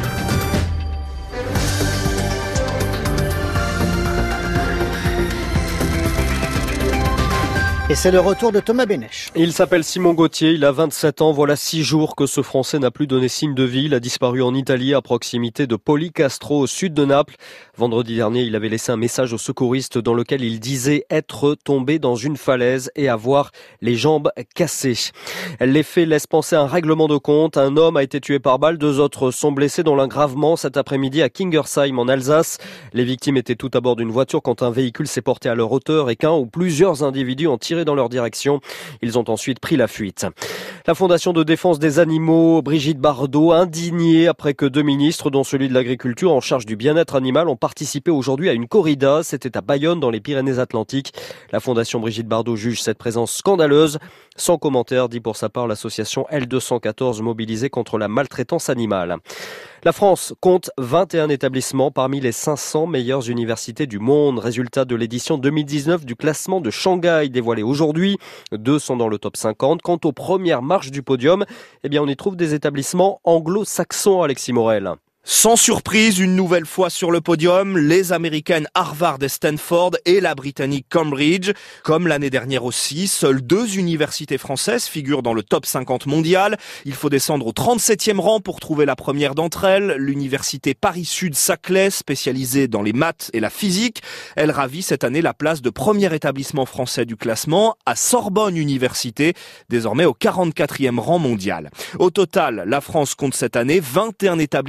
[SPEAKER 2] Et c'est le retour de Thomas Bénèche.
[SPEAKER 8] Il s'appelle Simon Gauthier, il a vingt-sept ans. Voilà six jours que ce Français n'a plus donné signe de vie. Il a disparu en Italie à proximité de Policastro au sud de Naples. Vendredi dernier, il avait laissé un message aux secouristes dans lequel il disait être tombé dans une falaise et avoir les jambes cassées. Les faits laissent penser à un règlement de compte. Un homme a été tué par balle, deux autres sont blessés, dont l'un gravement cet après-midi à Kingersheim en Alsace. Les victimes étaient toutes à bord d'une voiture quand un véhicule s'est porté à leur hauteur et qu'un ou plusieurs individus ont tiré dans leur direction. Ils ont ensuite pris la fuite. La Fondation de défense des animaux, Brigitte Bardot, indignée après que deux ministres, dont celui de l'agriculture en charge du bien-être animal, ont participé aujourd'hui à une corrida. C'était à Bayonne, dans les Pyrénées-Atlantiques. La Fondation Brigitte Bardot juge cette présence scandaleuse. Sans commentaire, dit pour sa part l'association L deux cent quatorze mobilisée contre la maltraitance animale. La France compte vingt et un établissements parmi les cinq cents meilleures universités du monde. Résultat de l'édition deux mille dix-neuf du classement de Shanghai dévoilé aujourd'hui. Deux sont dans le top cinquante. Quant aux premières marches du podium, eh bien on y trouve des établissements anglo-saxons, Alexis Morel.
[SPEAKER 9] Sans surprise, une nouvelle fois sur le podium, les américaines Harvard et Stanford et la britannique Cambridge. Comme l'année dernière aussi, seules deux universités françaises figurent dans le top cinquante mondial. Il faut descendre au trente-septième rang pour trouver la première d'entre elles, l'université Paris-Sud-Saclay, spécialisée dans les maths et la physique. Elle ravit cette année la place de premier établissement français du classement à Sorbonne Université, désormais au quarante-quatrième rang mondial. Au total, la France compte cette année vingt et un établissements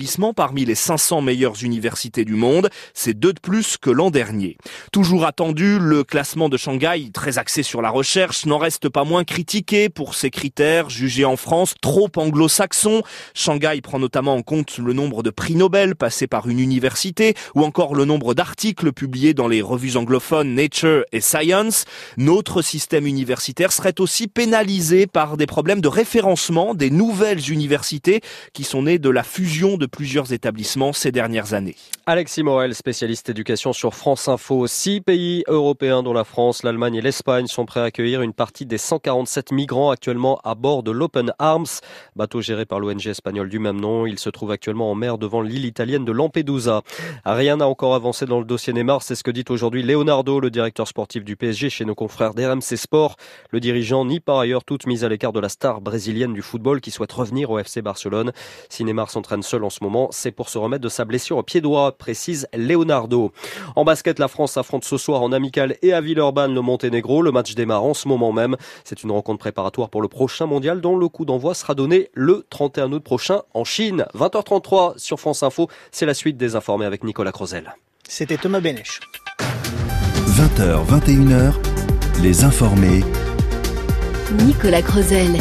[SPEAKER 9] parmi les cinq cents meilleures universités du monde. C'est deux de plus que l'an dernier. Toujours attendu, le classement de Shanghai, très axé sur la recherche, n'en reste pas moins critiqué pour ses critères jugés en France trop anglo-saxons. Shanghai prend notamment en compte le nombre de prix Nobel passés par une université ou encore le nombre d'articles publiés dans les revues anglophones Nature et Science. Notre système universitaire serait aussi pénalisé par des problèmes de référencement des nouvelles universités qui sont nées de la fusion de plusieurs établissements ces dernières années.
[SPEAKER 8] Alexis Morel, spécialiste éducation sur France Info. Six pays européens dont la France, l'Allemagne et l'Espagne sont prêts à accueillir une partie des cent quarante-sept migrants actuellement à bord de l'Open Arms, bateau géré par l'O N G espagnole du même nom. Il se trouve actuellement en mer devant l'île italienne de Lampedusa. Rien n'a encore avancé dans le dossier Neymar, c'est ce que dit aujourd'hui Leonardo, le directeur sportif du P S G chez nos confrères d'R M C Sport. Le dirigeant nie par ailleurs toute mise à l'écart de la star brésilienne du football qui souhaite revenir au F C Barcelone. Si Neymar s'entraîne seul en ce moment, c'est pour se remettre de sa blessure au pied droit, précise Leonardo. En basket, la France affronte ce soir en amical et à Villeurbanne le Monténégro. Le match démarre en ce moment même. C'est une rencontre préparatoire pour le prochain mondial dont le coup d'envoi sera donné le trente et un août prochain en Chine. vingt heures trente-trois sur France Info, c'est la suite des informés avec Nicolas Crozel.
[SPEAKER 2] C'était Thomas Bénèche.
[SPEAKER 7] vingt heures, vingt et une heures, les informés.
[SPEAKER 6] Nicolas Crozel.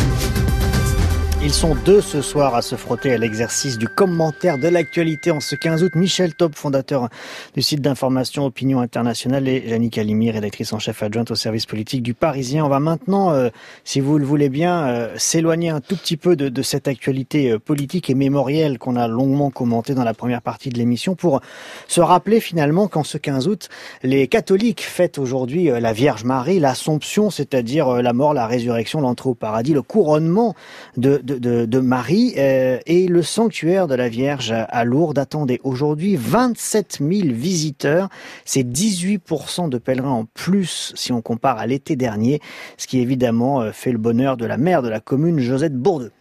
[SPEAKER 2] Ils sont deux ce soir à se frotter à l'exercice du commentaire de l'actualité en ce quinze août. Michel Taube, fondateur du site d'information Opinion Internationale, et Yannick Halimi, rédactrice en chef adjointe au service politique du Parisien. On va maintenant, euh, si vous le voulez bien, euh, s'éloigner un tout petit peu de, de cette actualité euh, politique et mémorielle qu'on a longuement commentée dans la première partie de l'émission pour se rappeler finalement qu'en ce quinze août, les catholiques fêtent aujourd'hui euh, la Vierge Marie, l'Assomption, c'est-à-dire euh, la mort, la résurrection, l'entrée au paradis, le couronnement de, de De, de, de Marie euh, et le sanctuaire de la Vierge à Lourdes attendait aujourd'hui vingt-sept mille visiteurs. C'est dix-huit pour cent de pèlerins en plus si on compare à l'été dernier, ce qui évidemment fait le bonheur de la maire de la commune, Josette Bourdeux.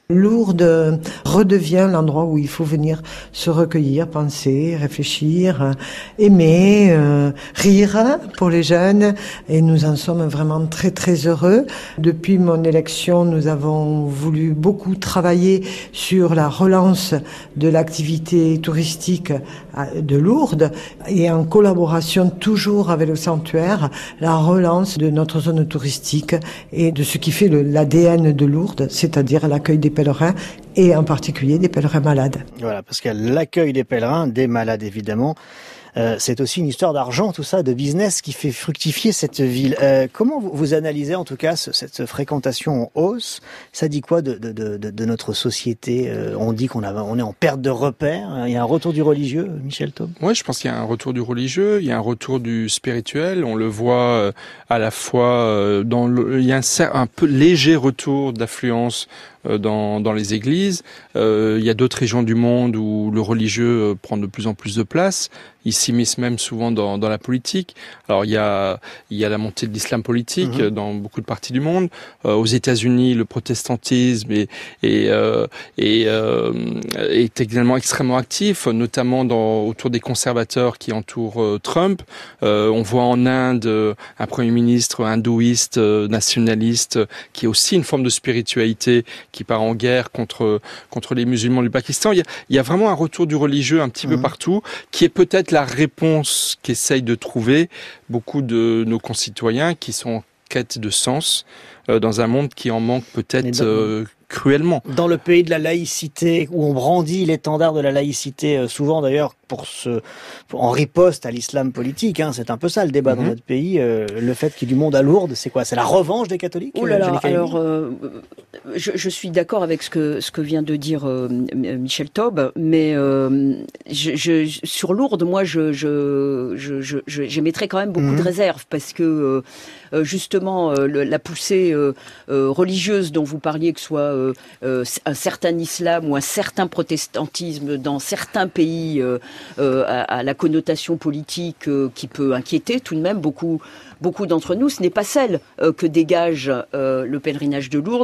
[SPEAKER 10] Lourdes redevient l'endroit où il faut venir se recueillir, penser, réfléchir, aimer, euh, rire pour les jeunes, et nous en sommes vraiment très très heureux. Depuis mon élection, nous avons voulu beaucoup travailler sur la relance de l'activité touristique de Lourdes et en collaboration toujours avec le sanctuaire, la relance de notre zone touristique et de ce qui fait l'A D N de Lourdes, c'est-à-dire l'accueil des pèlerins et en particulier des pèlerins malades.
[SPEAKER 2] Voilà, parce qu'il y a l'accueil des pèlerins, des malades évidemment. Euh, c'est aussi une histoire d'argent, tout ça, de business qui fait fructifier cette ville. Euh, comment vous, vous analysez en tout cas ce, cette fréquentation en hausse? Ça dit quoi de, de, de, de notre société? euh, On dit qu'on a, on est en perte de repères. Il y a un retour du religieux, Michel Taube?
[SPEAKER 4] Oui, je pense qu'il y a un retour du religieux, il y a un retour du spirituel. On le voit euh, à la fois euh, dans le, il y a un, un peu léger retour d'affluence Dans, dans les églises. Euh, il y a d'autres régions du monde où le religieux prend de plus en plus de place. Il s'immisce même souvent dans, dans la politique. Alors il y a, il y a la montée de l'islam politique mmh. dans beaucoup de parties du monde. Euh, aux États-Unis, le protestantisme est, est, euh, est, euh, est également extrêmement actif, notamment dans, autour des conservateurs qui entourent euh, Trump. Euh, on voit en Inde euh, un premier ministre hindouiste, euh, nationaliste, euh, qui est aussi une forme de spiritualité, qui part en guerre contre contre les musulmans du Pakistan. Il y a, il y a vraiment un retour du religieux un petit mmh. peu partout, qui est peut-être la réponse qu'essayent de trouver beaucoup de nos concitoyens qui sont en quête de sens euh, dans un monde qui en manque peut-être euh, cruellement.
[SPEAKER 2] Dans le pays de la laïcité, où on brandit l'étendard de la laïcité, euh, souvent d'ailleurs pour ce, pour, en riposte à l'islam politique, hein, c'est un peu ça le débat mmh. dans notre pays. Euh, le fait qu'il y ait du monde à Lourdes, c'est quoi? C'est la revanche des catholiques?
[SPEAKER 3] Oh là là, alors euh, je, je suis d'accord avec ce que ce que vient de dire euh, Michel Taube, mais euh, je, je, sur Lourdes, moi, je je je, je, je j'émettrais quand même beaucoup mmh. de réserves parce que euh, justement euh, le, la poussée euh, euh, religieuse dont vous parliez, que ce soit euh, euh, un certain islam ou un certain protestantisme dans certains pays. Euh, Euh, à, à la connotation politique euh, qui peut inquiéter tout de même beaucoup, beaucoup d'entre nous. Ce n'est pas celle euh, que dégage euh, le pèlerinage de Lourdes et ce n'est pas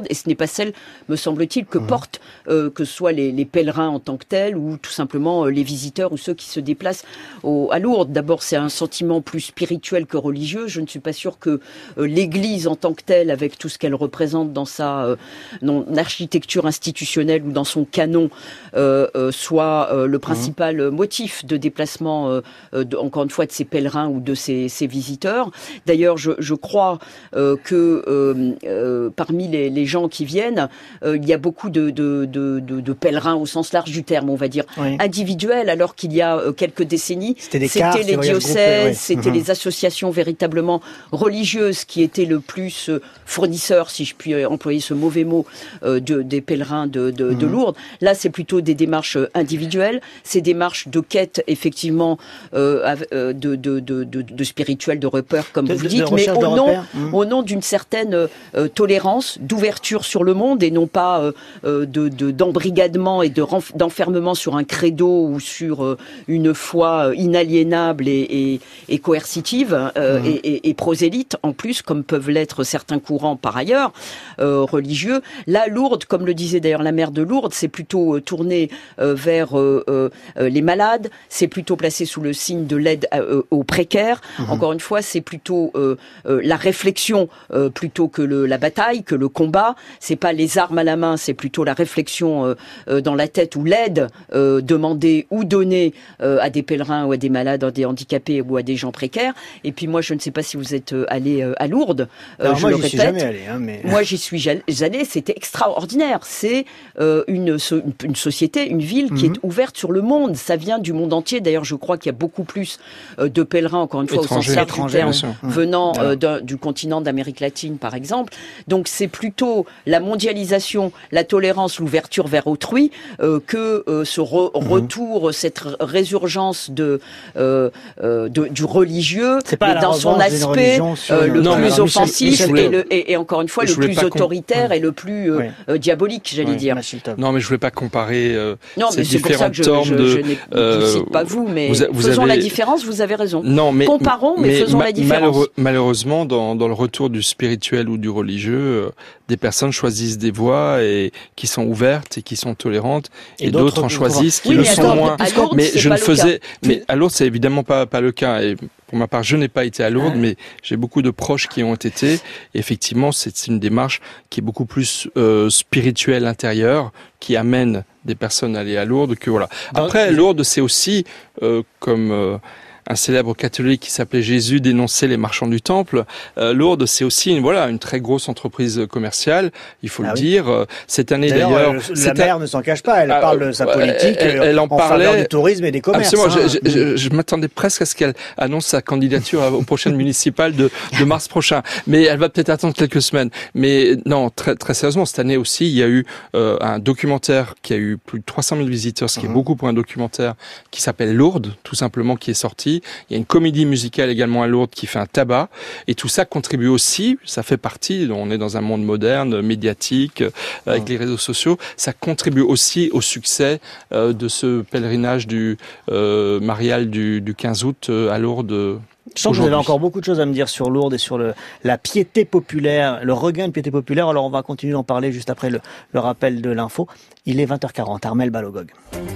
[SPEAKER 3] universelle, me semble-t-il, que mmh. portent euh, que ce soit les, les pèlerins en tant que tels ou tout simplement euh, les visiteurs ou ceux qui se déplacent au, à Lourdes. D'abord, c'est un sentiment plus spirituel que religieux. Je ne suis pas sûre que euh, l'Église en tant que telle, avec tout ce qu'elle représente dans sa euh, dans architecture institutionnelle ou dans son canon, euh, euh, soit euh, le principal mmh. motif de déplacement, euh, de, encore une fois, de ces pèlerins ou de ces, ces visiteurs. D'ailleurs, je, je crois euh, que euh, euh, parmi les, les gens qui viennent, euh, il y a beaucoup de, de, de, de, de pèlerins au sens large du terme, on va dire, oui. individuels, alors qu'il y a euh, quelques décennies,
[SPEAKER 2] c'était, des
[SPEAKER 3] c'était
[SPEAKER 2] cartes,
[SPEAKER 3] les diocèses, oui. c'était mmh.
[SPEAKER 2] les
[SPEAKER 3] associations véritablement religieuses qui étaient le plus euh, fournisseurs, si je puis employer ce mauvais mot, euh, de, des pèlerins de, de, mmh. de Lourdes. Là, c'est plutôt des démarches individuelles, ces démarches de quête, effectivement, euh, de, de, de, de, de spirituel, de repère, comme
[SPEAKER 2] de,
[SPEAKER 3] vous dites,
[SPEAKER 2] de
[SPEAKER 3] mais au nom,
[SPEAKER 2] mmh.
[SPEAKER 3] au nom d'une certaine euh, tolérance, d'ouverture sur le monde, et non pas euh, de, de, d'embrigadement et de renf- d'enfermement sur un credo ou sur euh, une foi inaliénable et, et, et coercitive, euh, mmh. et, et, et prosélyte, en plus, comme peuvent l'être certains courants par ailleurs, euh, religieux. Là, Lourdes, comme le disait d'ailleurs la mère de Lourdes, c'est plutôt euh, tourné euh, vers euh, euh, les malades, c'est plutôt placé sous le signe de l'aide euh, aux précaires. Mmh. Encore une fois, c'est plutôt euh, euh, la réflexion euh, plutôt que le, la bataille, que le combat. C'est pas les armes à la main, c'est plutôt la réflexion euh, euh, dans la tête, ou l'aide euh, demandée ou donnée euh, à des pèlerins ou à des malades, à des handicapés ou à des gens précaires. Et puis moi, je ne sais pas si vous êtes euh, allé euh, à Lourdes.
[SPEAKER 2] Euh, Alors
[SPEAKER 3] je
[SPEAKER 2] moi,
[SPEAKER 3] le
[SPEAKER 2] j'y
[SPEAKER 3] répète.
[SPEAKER 2] suis jamais allé. Hein, mais...
[SPEAKER 3] Moi, j'y suis allée. C'était extraordinaire. C'est euh, une, une société, une ville qui mmh. est ouverte sur le monde. Ça vient du monde entier. D'ailleurs, je crois qu'il y a beaucoup plus euh, de pèlerins, encore une fois,
[SPEAKER 4] étranger,
[SPEAKER 3] au sens large du terme,
[SPEAKER 2] mmh.
[SPEAKER 3] venant euh, d'un, du continent d'Amérique latine, par exemple. Donc, c'est plutôt la mondialisation, la tolérance, l'ouverture vers autrui euh, que euh, ce re- mmh. retour, cette résurgence de, euh, euh, de du religieux,
[SPEAKER 2] mais
[SPEAKER 3] dans son aspect euh, le
[SPEAKER 2] non,
[SPEAKER 3] plus offensif
[SPEAKER 2] Michel, Michel,
[SPEAKER 3] et, le, et, et encore une fois le plus autoritaire com- et le plus euh, oui. euh, diabolique, j'allais oui, dire.
[SPEAKER 4] Non, mais je voulais pas comparer euh,
[SPEAKER 3] non,
[SPEAKER 4] ces
[SPEAKER 3] mais c'est pour ça que je, je,
[SPEAKER 4] de,
[SPEAKER 3] je n'ai euh, cite pas vous, mais vous, vous faisons avez... la différence. Vous avez raison.
[SPEAKER 4] Non, mais
[SPEAKER 3] comparons, mais, mais faisons ma- la différence.
[SPEAKER 4] Malheureux, malheureusement, dans, dans le retour du spirituel ou du religieux, euh, des personnes choisissent des voies et qui sont ouvertes et qui sont tolérantes, et, et d'autres, d'autres en choisissent qui
[SPEAKER 3] oui,
[SPEAKER 4] le
[SPEAKER 3] sont
[SPEAKER 4] attends, moins.
[SPEAKER 3] Lourdes,
[SPEAKER 4] mais je ne faisais,
[SPEAKER 3] cas.
[SPEAKER 4] mais à Lourdes, c'est évidemment pas pas le cas. Et pour ma part, je n'ai pas été à Lourdes, ah. mais j'ai beaucoup de proches qui ont été. Et effectivement, c'est une démarche qui est beaucoup plus euh, spirituelle, intérieure, qui amène des personnes à aller à Lourdes que voilà. Après, Donc, Lourdes, c'est aussi euh, comme euh, un célèbre catholique qui s'appelait Jésus dénonçait les marchands du temple. Euh, Lourdes, c'est aussi une, voilà, une très grosse entreprise commerciale, il faut ah le oui. dire. Cette année d'ailleurs... d'ailleurs
[SPEAKER 2] euh, la maire un... ne s'en cache pas, elle ah, parle de sa politique
[SPEAKER 4] elle, elle en, en parlait...
[SPEAKER 2] faveur du tourisme et des commerces.
[SPEAKER 4] Absolument, hein. je, je, je, je m'attendais presque à ce qu'elle annonce sa candidature aux prochaines municipales de, de mars prochain. Mais elle va peut-être attendre quelques semaines. Mais non, très, très sérieusement, cette année aussi, il y a eu euh, un documentaire qui a eu plus de trois cent mille visiteurs, ce qui mmh. est beaucoup pour un documentaire, qui s'appelle Lourdes, tout simplement, qui est sorti. Il y a une comédie musicale également à Lourdes qui fait un tabac. Et tout ça contribue aussi, ça fait partie, on est dans un monde moderne, médiatique, avec mmh. les réseaux sociaux, ça contribue aussi au succès euh, de ce pèlerinage du euh, marial du, du quinze août euh, à Lourdes.
[SPEAKER 2] Je sens que vous avez encore beaucoup de choses à me dire sur Lourdes et sur le, la piété populaire, le regain de piété populaire. Alors on va continuer d'en parler juste après le, le rappel de l'info. Il est vingt heures quarante, Armel Balogog.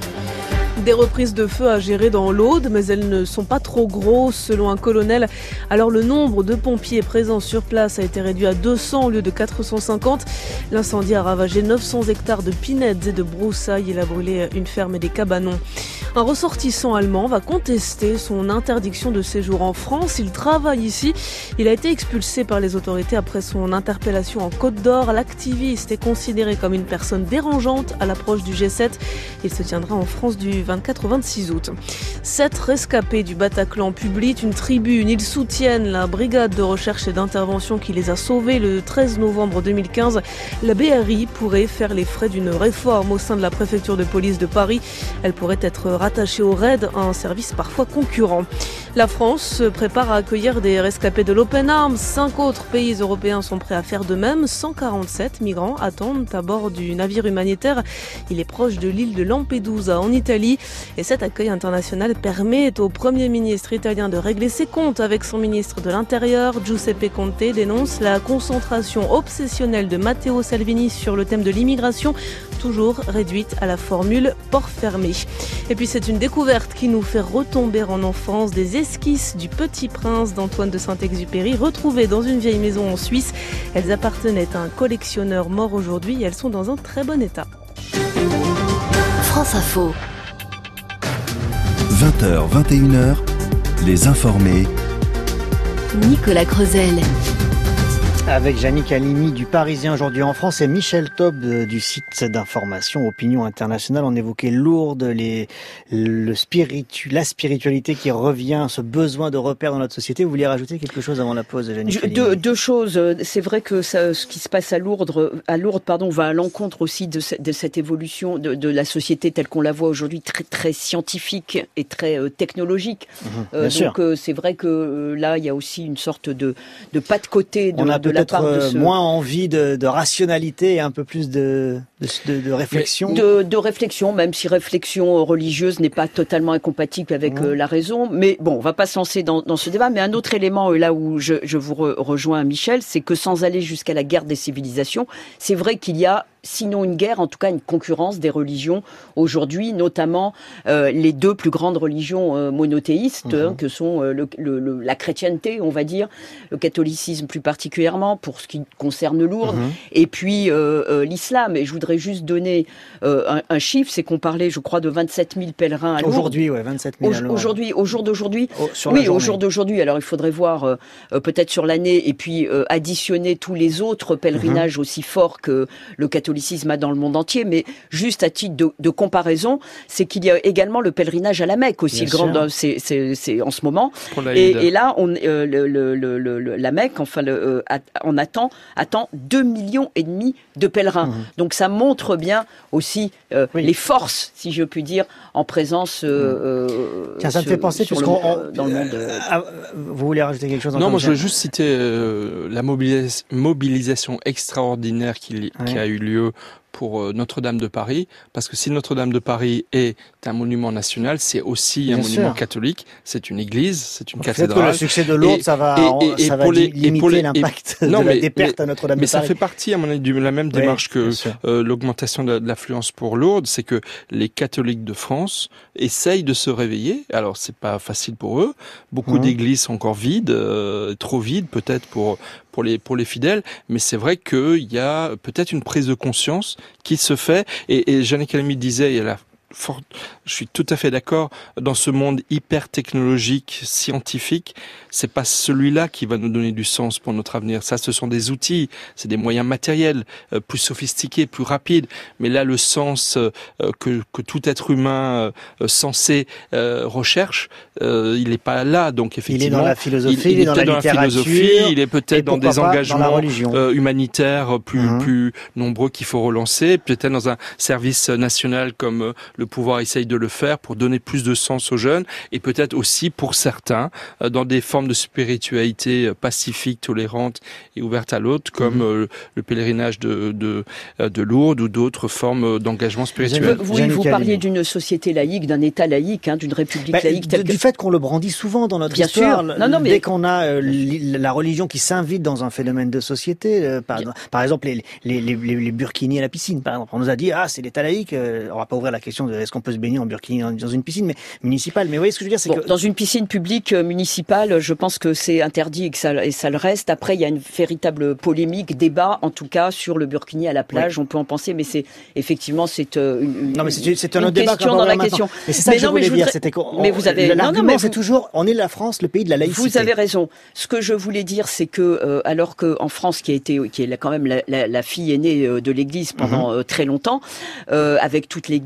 [SPEAKER 1] Des reprises de feu à gérer dans l'Aude, mais elles ne sont pas trop grosses selon un colonel. Alors le nombre de pompiers présents sur place a été réduit à deux cents au lieu de quatre cent cinquante. L'incendie a ravagé neuf cents hectares de pinèdes et de broussailles. Il a brûlé une ferme et des cabanons. Un ressortissant allemand va contester son interdiction de séjour en France. Il travaille ici. Il a été expulsé par les autorités après son interpellation en Côte d'Or. L'activiste est considéré comme une personne dérangeante à l'approche du G sept. Il se tiendra en France du vingt-quatre au vingt-six août. Sept rescapés du Bataclan publient une tribune. Ils soutiennent la brigade de recherche et d'intervention qui les a sauvés le treize novembre deux mille quinze. La B R I pourrait faire les frais d'une réforme au sein de la préfecture de police de Paris. Elle pourrait être rattachée au R A I D, un service parfois concurrent. La France se prépare à accueillir des rescapés de l'Open Arms. Cinq autres pays européens sont prêts à faire de même. cent quarante-sept migrants attendent à bord du navire humanitaire. Il est proche de l'île de Lampedusa en Italie. Et cet accueil international permet au Premier ministre italien de régler ses comptes avec son ministre de l'Intérieur. Giuseppe Conte dénonce la concentration obsessionnelle de Matteo Salvini sur le thème de l'immigration, toujours réduite à la formule port fermé. Et puis c'est une découverte qui nous fait retomber en enfance, des esquisses du Petit Prince d'Antoine de Saint-Exupéry retrouvées dans une vieille maison en Suisse. Elles appartenaient à un collectionneur mort aujourd'hui et elles sont dans un très bon état.
[SPEAKER 6] France Info.
[SPEAKER 7] vingt heures, vingt et une heures, les informés.
[SPEAKER 6] Nicolas Creusel.
[SPEAKER 2] Avec Yannick Halimi du Parisien aujourd'hui en France et Michel Taube du site d'information Opinion Internationale. On évoquait Lourdes, les, le spiritu, la spiritualité qui revient, ce besoin de repères dans notre société. Vous vouliez rajouter quelque chose avant la pause, Yannick Halimi?
[SPEAKER 3] Deux, deux choses. C'est vrai que ça, ce qui se passe à Lourdes, à Lourdes, pardon, va à l'encontre aussi de, ce, de cette évolution de, de la société telle qu'on la voit aujourd'hui, très, très scientifique et très euh, technologique.
[SPEAKER 2] Mmh,
[SPEAKER 3] euh, donc euh, c'est vrai que euh, là, il y a aussi une sorte de, de pas de côté de,
[SPEAKER 2] On a
[SPEAKER 3] de
[SPEAKER 2] peut-être euh, ce... moins envie de, de rationalité et un peu plus de, de, de réflexion.
[SPEAKER 3] De, de réflexion, même si réflexion religieuse n'est pas totalement incompatible avec mmh. euh, la raison. Mais bon, on va pas se lancer dans, dans ce débat. Mais un autre élément, euh, là où je, je vous re, rejoins, Michel, c'est que sans aller jusqu'à la guerre des civilisations, c'est vrai qu'il y a sinon une guerre, en tout cas une concurrence des religions aujourd'hui, notamment euh, les deux plus grandes religions euh, monothéistes, mmh. hein, que sont euh, le, le, le, la chrétienté, on va dire, le catholicisme plus particulièrement, pour ce qui concerne Lourdes, mmh. et puis euh, euh, l'islam. Et je voudrais juste donner euh, un, un chiffre, c'est qu'on parlait, je crois, de vingt-sept mille pèlerins à Lourdes.
[SPEAKER 2] Aujourd'hui, ouais, vingt-sept mille.
[SPEAKER 3] Au, aujourd'hui, au jour d'aujourd'hui,
[SPEAKER 2] oh,
[SPEAKER 3] oui, au jour d'aujourd'hui. Alors il faudrait voir euh, peut-être sur l'année, et puis euh, additionner tous les autres pèlerinages mmh. aussi forts que le catholicisme a dans le monde entier, mais juste à titre de, de comparaison, c'est qu'il y a également le pèlerinage à la Mecque aussi grand, c'est, c'est, c'est en ce moment. Et, et là, on, euh, le, le, le, le, la Mecque, enfin, le, euh, on attend, attend deux millions et demi de pèlerins. Mmh. Donc ça montre bien aussi euh, oui. les forces, si je puis dire, en présence. Euh, mmh.
[SPEAKER 2] Tiens, ça me fait penser
[SPEAKER 3] sur le,
[SPEAKER 2] on,
[SPEAKER 3] dans le monde. Euh,
[SPEAKER 2] euh, vous voulez rajouter quelque chose?
[SPEAKER 4] Non, moi je veux juste citer euh, la mobilis- mobilisation extraordinaire qui, ouais. qui a eu lieu pour Notre-Dame de Paris, parce que si Notre-Dame de Paris est un monument national, c'est aussi Bien un sûr. monument catholique, c'est une église, c'est une cathédrale.
[SPEAKER 2] Peut-être que le succès de Lourdes, et, ça va, et, et, ça va les, limiter les, l'impact et, de non, la, mais, des pertes à Notre-Dame
[SPEAKER 4] mais
[SPEAKER 2] de Paris.
[SPEAKER 4] Mais ça fait partie, à mon avis, de la même oui, démarche que euh, l'augmentation de, de l'affluence pour Lourdes, c'est que les catholiques de France essayent de se réveiller. Alors, c'est pas facile pour eux. Beaucoup mmh. d'églises sont encore vides, euh, trop vides peut-être pour pour les pour les fidèles, mais c'est vrai qu'il y a peut-être une prise de conscience qui se fait. Et, et Yannick Halimi disait, il y a la forte, je suis tout à fait d'accord, dans ce monde hyper technologique, scientifique, c'est pas celui-là qui va nous donner du sens pour notre avenir. Ça, ce sont des outils, c'est des moyens matériels, euh, plus sophistiqués, plus rapides. Mais là, le sens euh, que, que tout être humain euh, censé euh, recherche, euh, il n'est pas là. Donc effectivement,
[SPEAKER 2] il est dans la philosophie, il,
[SPEAKER 4] il, il
[SPEAKER 2] est dans,
[SPEAKER 4] dans
[SPEAKER 2] la,
[SPEAKER 4] la philosophie, il est peut-être dans des engagements
[SPEAKER 2] dans
[SPEAKER 4] euh, humanitaires plus
[SPEAKER 2] mmh.
[SPEAKER 4] plus nombreux qu'il faut relancer. Peut-être dans un service national comme euh, le pouvoir essaye de le faire pour donner plus de sens aux jeunes, et peut-être aussi pour certains euh, dans des formes de spiritualité pacifique, tolérante et ouverte à l'autre, comme mmh. euh, le pèlerinage de, de, de Lourdes ou d'autres formes d'engagement spirituel.
[SPEAKER 3] Vous, oui, vous parliez d'une société laïque, d'un État laïque, hein, d'une république bah, laïque.
[SPEAKER 2] De,
[SPEAKER 3] que...
[SPEAKER 2] Du fait qu'on le brandit souvent dans notre
[SPEAKER 3] Bien
[SPEAKER 2] histoire.
[SPEAKER 3] Sûr. Non, non, mais...
[SPEAKER 2] Dès qu'on a euh, la religion qui s'invite dans un phénomène de société, euh, par, par exemple les, les, les, les burkinis à la piscine, par exemple. On nous a dit, ah, c'est l'État laïque, euh, on va pas ouvrir la question de est-ce qu'on peut se baigner en burkini dans une piscine mais municipale. Mais vous voyez ce que je veux dire, c'est
[SPEAKER 3] bon,
[SPEAKER 2] que...
[SPEAKER 3] Dans une piscine publique euh, municipale, je pense que c'est interdit et que ça, et ça le reste. Après, il y a une véritable polémique, débat, en tout cas, sur le burkini à la plage. Oui. On peut en penser, mais c'est effectivement c'est euh, une,
[SPEAKER 2] non, mais c'est, c'est un
[SPEAKER 3] une
[SPEAKER 2] autre débat
[SPEAKER 3] question dans la question.
[SPEAKER 2] Mais c'est ça mais que non, je voulais dire. C'était qu'on,
[SPEAKER 3] mais vous avez
[SPEAKER 2] l'argument,
[SPEAKER 3] non, non, mais
[SPEAKER 2] c'est
[SPEAKER 3] vous...
[SPEAKER 2] toujours, on est la France, le pays de la laïcité.
[SPEAKER 3] Vous avez raison. Ce que je voulais dire, c'est que euh, alors que en France, qui a été, qui est quand même la, la, la fille aînée de l'Église pendant mm-hmm. euh, très longtemps, euh, avec toutes les guerres entre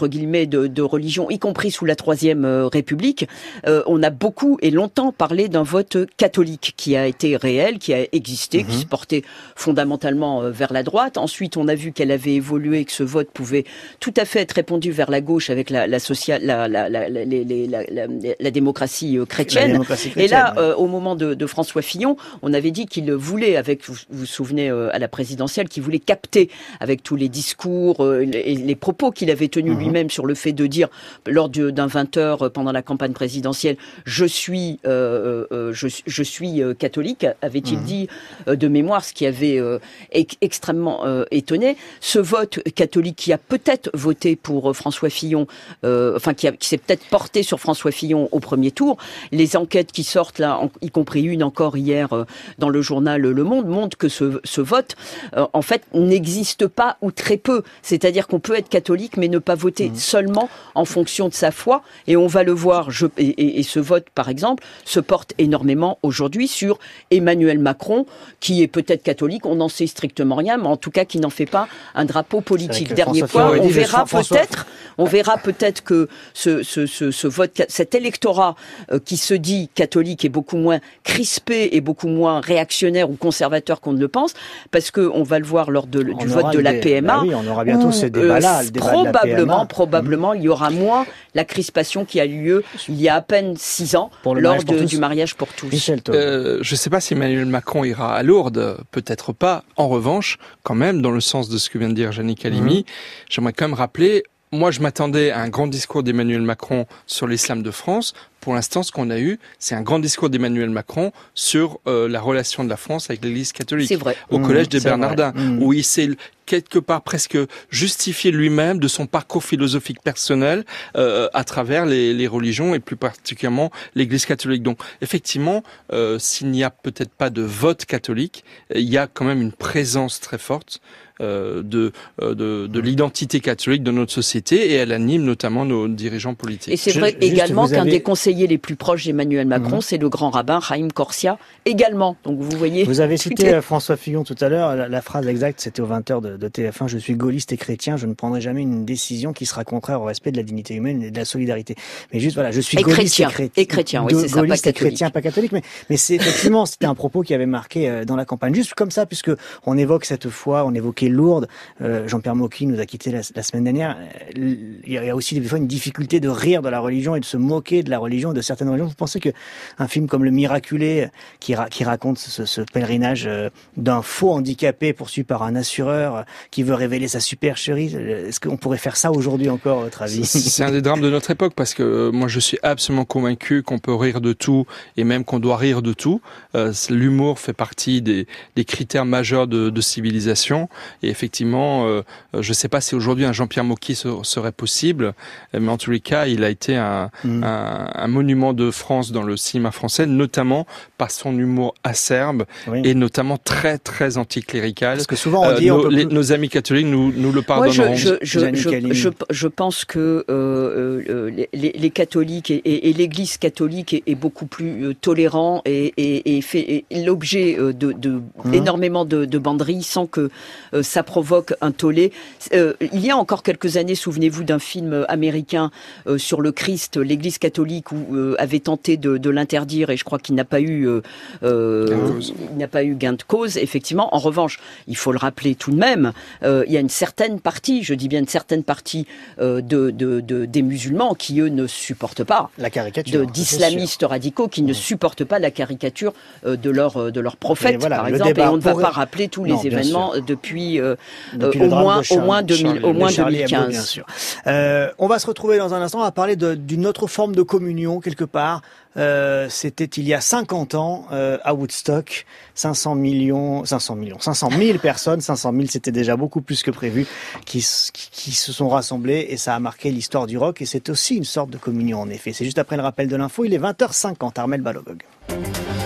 [SPEAKER 3] entre guillemets de, de religion, y compris sous la Troisième euh, République, euh, on a beaucoup et longtemps parlé d'un vote catholique qui a été réel, qui a existé, mmh. qui se portait fondamentalement euh, vers la droite. Ensuite, on a vu qu'elle avait évolué, que ce vote pouvait tout à fait être répandu vers la gauche avec la, la, social, la, la, la, la, les, les, la, la, la démocratie chrétienne. La démocratie chrétienne. Et là, euh, au moment de, de François Fillon, on avait dit qu'il voulait, avec, vous vous souvenez, euh, à la présidentielle, qu'il voulait capter avec tous les discours euh, et les propos qu'il avait tenus mmh. lui-même sur le fait de dire, lors de, d'un vingt heures pendant la campagne présidentielle, je suis, euh, euh, je, je suis euh, catholique, avait-il mmh. dit euh, de mémoire, ce qui avait euh, e- extrêmement euh, étonné. Ce vote catholique qui a peut-être voté pour euh, François Fillon, euh, enfin qui, a, qui s'est peut-être porté sur François Fillon au premier tour, les enquêtes qui sortent là, en, y compris une encore hier euh, dans le journal Le Monde, montrent que ce, ce vote, euh, en fait, n'existe pas ou très peu. C'est-à-dire qu'on peut être catholique mais ne pas voter mmh. seulement en fonction de sa foi. Et on va le voir, je, et, et, et ce vote, par exemple, se porte énormément aujourd'hui sur Emmanuel Macron, qui est peut-être catholique, on n'en sait strictement rien, mais en tout cas qui n'en fait pas un drapeau politique. Dernier point, on verra peut-être, on verra peut-être que ce, ce, ce, ce vote, cet électorat euh, qui se dit catholique est beaucoup moins crispé et beaucoup moins réactionnaire ou conservateur qu'on ne le pense, parce que on va le voir lors de, du vote de la P M A.
[SPEAKER 2] Bah oui, on aura bientôt où, ces débats-là, le débat
[SPEAKER 3] probablement,
[SPEAKER 2] de la P M A.
[SPEAKER 3] probablement, mmh. il y aura moins la crispation qui a eu lieu il y a à peine six ans lors de, du mariage pour tous.
[SPEAKER 4] Michel, euh, je ne sais pas si Emmanuel Macron ira à Lourdes, peut-être pas. En revanche, quand même, dans le sens de ce que vient de dire Jannick Halimi, mmh. j'aimerais quand même rappeler, moi je m'attendais à un grand discours d'Emmanuel Macron sur l'islam de France. Pour l'instant, ce qu'on a eu, c'est un grand discours d'Emmanuel Macron sur euh, la relation de la France avec l'Église catholique.
[SPEAKER 3] C'est vrai.
[SPEAKER 4] Au
[SPEAKER 3] mmh,
[SPEAKER 4] Collège des Bernardins,
[SPEAKER 3] mmh.
[SPEAKER 4] où il s'est quelque part presque justifié lui-même de son parcours philosophique personnel euh, à travers les, les religions et plus particulièrement l'Église catholique. Donc, effectivement, euh, s'il n'y a peut-être pas de vote catholique, il y a quand même une présence très forte Euh, de, euh, de, de l'identité catholique de notre société et elle anime notamment nos dirigeants politiques.
[SPEAKER 3] Et c'est vrai je, également qu'un avez... des conseillers les plus proches d'Emmanuel Macron, mmh. c'est le grand rabbin Chaim Corsia également. Donc vous voyez.
[SPEAKER 2] Vous avez cité est... François Fillon tout à l'heure. La, la phrase exacte, c'était au vingt heures de, de T F un. Je suis gaulliste et chrétien. Je ne prendrai jamais une décision qui sera contraire au respect de la dignité humaine et de la solidarité. Mais juste voilà, je suis
[SPEAKER 3] et
[SPEAKER 2] gaulliste
[SPEAKER 3] chrétien.
[SPEAKER 2] et chrétien.
[SPEAKER 3] Et chrétien, oui, c'est ça,
[SPEAKER 2] gaulliste
[SPEAKER 3] pas
[SPEAKER 2] et chrétien, pas catholique. Mais, mais c'est effectivement, c'était un propos qui avait marqué dans la campagne. Juste comme ça, puisque on évoque cette foi, on évoquait Lourdes. Euh, Jean-Pierre Mocky nous a quittés la, la semaine dernière. Il y a aussi des fois une difficulté de rire de la religion et de se moquer de la religion, de certaines religions. Vous pensez que un film comme Le Miraculé, qui, ra- qui raconte ce, ce pèlerinage d'un faux handicapé poursuivi par un assureur qui veut révéler sa supercherie, est-ce qu'on pourrait faire ça aujourd'hui encore, à votre avis ?
[SPEAKER 4] C'est un des drames de notre époque parce que moi je suis absolument convaincu qu'on peut rire de tout et même qu'on doit rire de tout. Euh, l'humour fait partie des, des critères majeurs de, de civilisation et effectivement Euh, je ne sais pas si aujourd'hui un Jean-Pierre Mocky serait possible, mais en tous les cas, il a été un, mmh. un, un monument de France dans le cinéma français, notamment par son humour acerbe oui. et notamment très très anticlérical.
[SPEAKER 2] Parce que souvent on dit
[SPEAKER 4] euh,
[SPEAKER 2] nos,
[SPEAKER 4] on peut les, plus... nos amis catholiques nous, nous le pardonneront.
[SPEAKER 3] Moi, je, je, je, je, je, je pense que euh, euh, les, les catholiques et, et, et l'Église catholique est, est beaucoup plus euh, tolérant et, et, et fait et l'objet euh, de, de mmh. énormément de, de banderilles sans que euh, ça provoque un tollé. Euh, il y a encore quelques années, souvenez-vous d'un film américain euh, sur le Christ, l'Église catholique où euh, avait tenté de, de l'interdire et je crois qu'il n'a pas eu euh, euh, il n'a pas eu gain de cause. Effectivement, en revanche, il faut le rappeler tout de même, euh, il y a une certaine partie, je dis bien une certaine partie euh, de, de, de des musulmans qui eux ne supportent pas
[SPEAKER 2] la caricature,
[SPEAKER 3] de, d'islamistes radicaux qui mmh. ne supportent pas la caricature euh, de leur de leur prophète voilà, par exemple. Et on ne va pas rappeler tous les non, événements sûr. depuis euh, Depuis euh, au, moins, Charlie, au moins deux mille, Charlie, au moins deux mille quinze. Hebdo, bien sûr.
[SPEAKER 2] Euh, on va se retrouver dans un instant. On va parler de, d'une autre forme de communion quelque part. Euh, c'était il y a cinquante ans euh, à Woodstock, cinq cents millions, cinq cents millions, cinq cent mille personnes, cinq cent mille c'était déjà beaucoup plus que prévu, qui, qui, qui se sont rassemblées et ça a marqué l'histoire du rock et c'est aussi une sorte de communion en effet. C'est juste après le rappel de l'info. Il est vingt heures cinquante. Armel Balogog.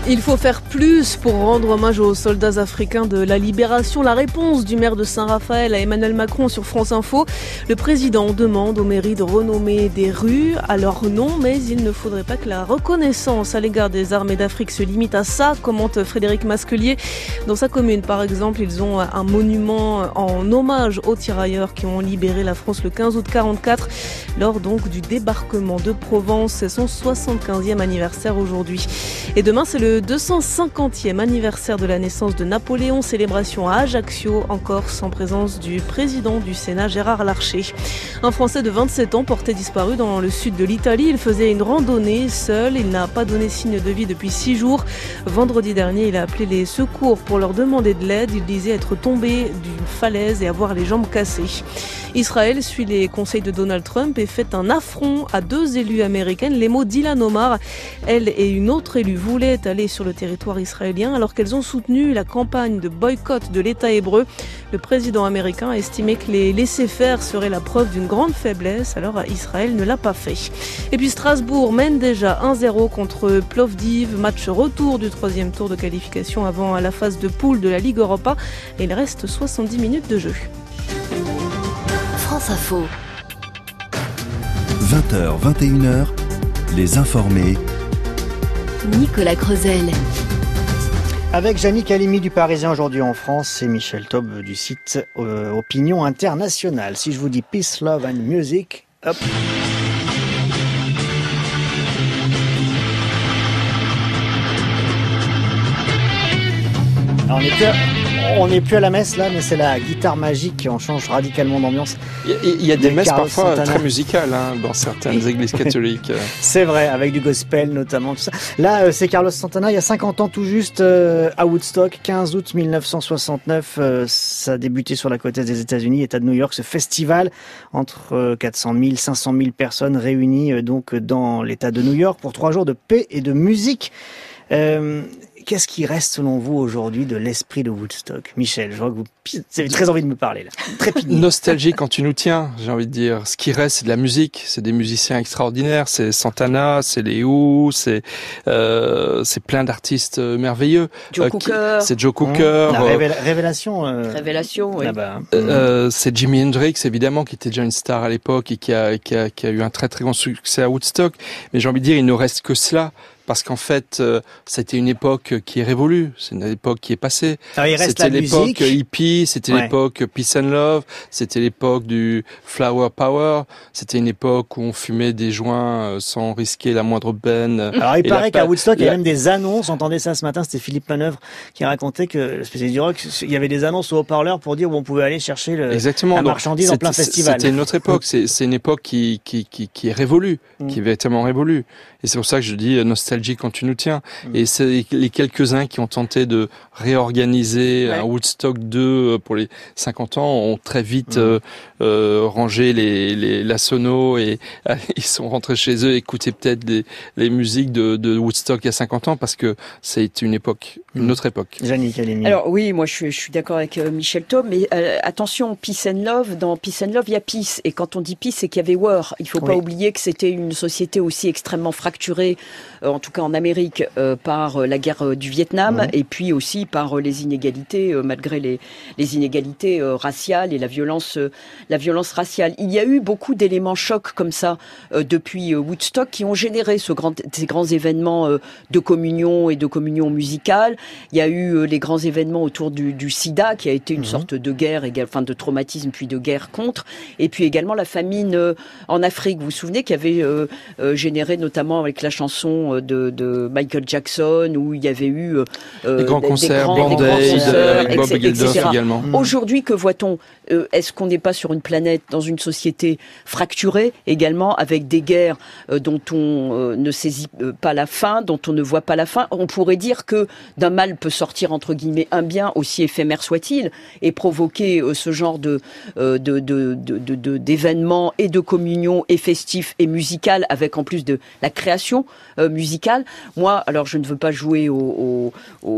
[SPEAKER 1] Il faut faire plus pour rendre hommage aux soldats africains de la libération. La réponse du maire de Saint-Raphaël à Emmanuel Macron sur France Info. Le président demande aux mairies de renommer des rues à leur nom, mais il ne faudrait pas que la reconnaissance à l'égard des armées d'Afrique se limite à ça, commente Frédéric Masquelier. Dans sa commune, par exemple, ils ont un monument en hommage aux tirailleurs qui ont libéré la France le quinze août quarante-quatre, lors donc du débarquement de Provence. C'est son soixante-quinzième anniversaire aujourd'hui. Et demain, c'est le deux cent cinquantième anniversaire de la naissance de Napoléon, célébration à Ajaccio, en Corse, en présence du président du Sénat, Gérard Larcher. Un Français de vingt-sept ans porté disparu dans le sud de l'Italie. Il faisait une randonnée seul, il n'a pas donné signe de vie depuis six jours. Vendredi dernier, il a appelé les secours pour leur demander de l'aide. Il disait être tombé d'une falaise et avoir les jambes cassées. Israël suit les conseils de Donald Trump et fait un affront à deux élues américaines. Les mots d'Ilhan Omar, elle et une autre élue voulaient aller sur le territoire israélien alors qu'elles ont soutenu la campagne de boycott de l'État hébreu. Le président américain a estimé que les laisser-faire seraient la preuve d'une grande faiblesse, alors Israël ne l'a pas fait. Et puis Strasbourg mène déjà un zéro contre Plovdiv, match retour du troisième tour de qualification avant la phase de poule de la Ligue Europa. Et il reste soixante-dix minutes de jeu.
[SPEAKER 6] France Info.
[SPEAKER 7] vingt heures, vingt et une heures, les informés.
[SPEAKER 6] Nicolas Creusel.
[SPEAKER 2] Avec Yannick Halimi du Parisien aujourd'hui en France et Michel Taube du site euh, Opinion Internationale. Si je vous dis Peace, Love and Music, hop. Alors on est plus à, on n'est plus à la messe là, mais c'est la guitare magique, on change radicalement d'ambiance.
[SPEAKER 4] Il y a, il y a des messes
[SPEAKER 2] Carlos
[SPEAKER 4] parfois
[SPEAKER 2] Santana.
[SPEAKER 4] très musicales hein, dans certaines églises catholiques.
[SPEAKER 2] C'est vrai, avec du gospel notamment, tout ça. Là, euh, c'est Carlos Santana, il y a cinquante ans tout juste, euh, à Woodstock, quinze août mille neuf cent soixante-neuf. Euh, ça a débuté sur la côte est des États-Unis, État de New York, ce festival entre euh, quatre cent mille, cinq cent mille personnes réunies euh, donc dans l'État de New York pour trois jours de paix et de musique. Euh, Qu'est-ce qui reste selon vous aujourd'hui de l'esprit de Woodstock? Michel, je vois que vous avez très envie de me parler là. Trépigné.
[SPEAKER 4] Nostalgie quand tu nous tiens, j'ai envie de dire. Ce qui reste, c'est de la musique, c'est des musiciens extraordinaires, c'est Santana, c'est les Who, c'est euh, c'est plein d'artistes merveilleux.
[SPEAKER 3] Joe euh, Cooker.
[SPEAKER 4] Qui, c'est Joe Cooker.
[SPEAKER 2] Mmh. La révéla- révélation. Euh,
[SPEAKER 3] révélation, oui.
[SPEAKER 2] Là-bas.
[SPEAKER 4] Euh, c'est Jimi Hendrix, évidemment, qui était déjà une star à l'époque et qui a, qui a, qui a eu un très très grand succès à Woodstock. Mais j'ai envie de dire, il ne reste que cela. Parce qu'en fait, euh, c'était une époque qui est révolue, c'est une époque qui est passée.
[SPEAKER 2] Alors, il reste
[SPEAKER 4] c'était
[SPEAKER 2] la
[SPEAKER 4] l'époque
[SPEAKER 2] musique.
[SPEAKER 4] hippie, c'était ouais. l'époque peace and love, c'était l'époque du flower power, c'était une époque où on fumait des joints sans risquer la moindre peine.
[SPEAKER 2] Alors il
[SPEAKER 4] Et
[SPEAKER 2] paraît
[SPEAKER 4] la...
[SPEAKER 2] qu'à Woodstock, il y a
[SPEAKER 4] la...
[SPEAKER 2] même des annonces, j'entendais ça ce matin, c'était Philippe Manœuvre qui racontait que, le spécialiste du rock, il y avait des annonces au haut-parleur pour dire où on pouvait aller chercher le,
[SPEAKER 4] Exactement.
[SPEAKER 2] la
[SPEAKER 4] Donc,
[SPEAKER 2] marchandise en plein festival.
[SPEAKER 4] C'était une autre époque, c'est, c'est une époque qui, qui, qui, qui est révolue, mm. qui est véritablement révolue. Et c'est pour ça que je dis nostalgie quand tu nous tiens. Mmh. Et c'est les quelques-uns qui ont tenté de réorganiser ouais. un Woodstock deux pour les cinquante ans ont très vite mmh. euh, euh, rangé les, les, la sono et euh, ils sont rentrés chez eux, écouter peut-être les, les musiques de, de Woodstock il y a cinquante ans parce que c'est une époque, mmh. une autre époque.
[SPEAKER 2] Yannick Halimi.
[SPEAKER 3] Alors oui, moi je suis, je suis d'accord avec euh, Michel Taube, mais euh, attention, Peace and Love, dans Peace and Love il y a peace. Et quand on dit peace, c'est qu'il y avait war. Il faut oui. pas oublier que c'était une société aussi extrêmement fracturée, euh, en tout cas en Amérique, euh, par la guerre euh, du Vietnam mmh. et puis aussi par euh, les inégalités, euh, malgré les, les inégalités euh, raciales et la violence, euh, la violence raciale. Il y a eu beaucoup d'éléments chocs comme ça euh, depuis euh, Woodstock qui ont généré ce grand, ces grands événements euh, de communion et de communion musicale. Il y a eu euh, les grands événements autour du, du sida qui a été une mmh. sorte de guerre, enfin de traumatisme puis de guerre contre. Et puis également la famine euh, en Afrique. Vous vous souvenez qu'il y avait euh, euh, généré notamment avec la chanson de, de Michael Jackson où il y avait eu euh,
[SPEAKER 4] des grands
[SPEAKER 3] des,
[SPEAKER 4] concerts,
[SPEAKER 3] des grands,
[SPEAKER 4] Band Aid, avec Bob
[SPEAKER 3] Geldof
[SPEAKER 4] également.
[SPEAKER 3] Mmh. Aujourd'hui, que voit-on? euh, Est-ce qu'on n'est pas sur une planète, dans une société fracturée également, avec des guerres euh, dont on euh, ne saisit euh, pas la fin, dont on ne voit pas la fin? On pourrait dire que d'un mal peut sortir entre guillemets un bien, aussi éphémère soit-il, et provoquer euh, ce genre de, euh, de, de, de, de, de d'événements et de communion et festifs et musicales, avec en plus de la création euh, musicale. local. Moi, alors je ne veux pas jouer au, au,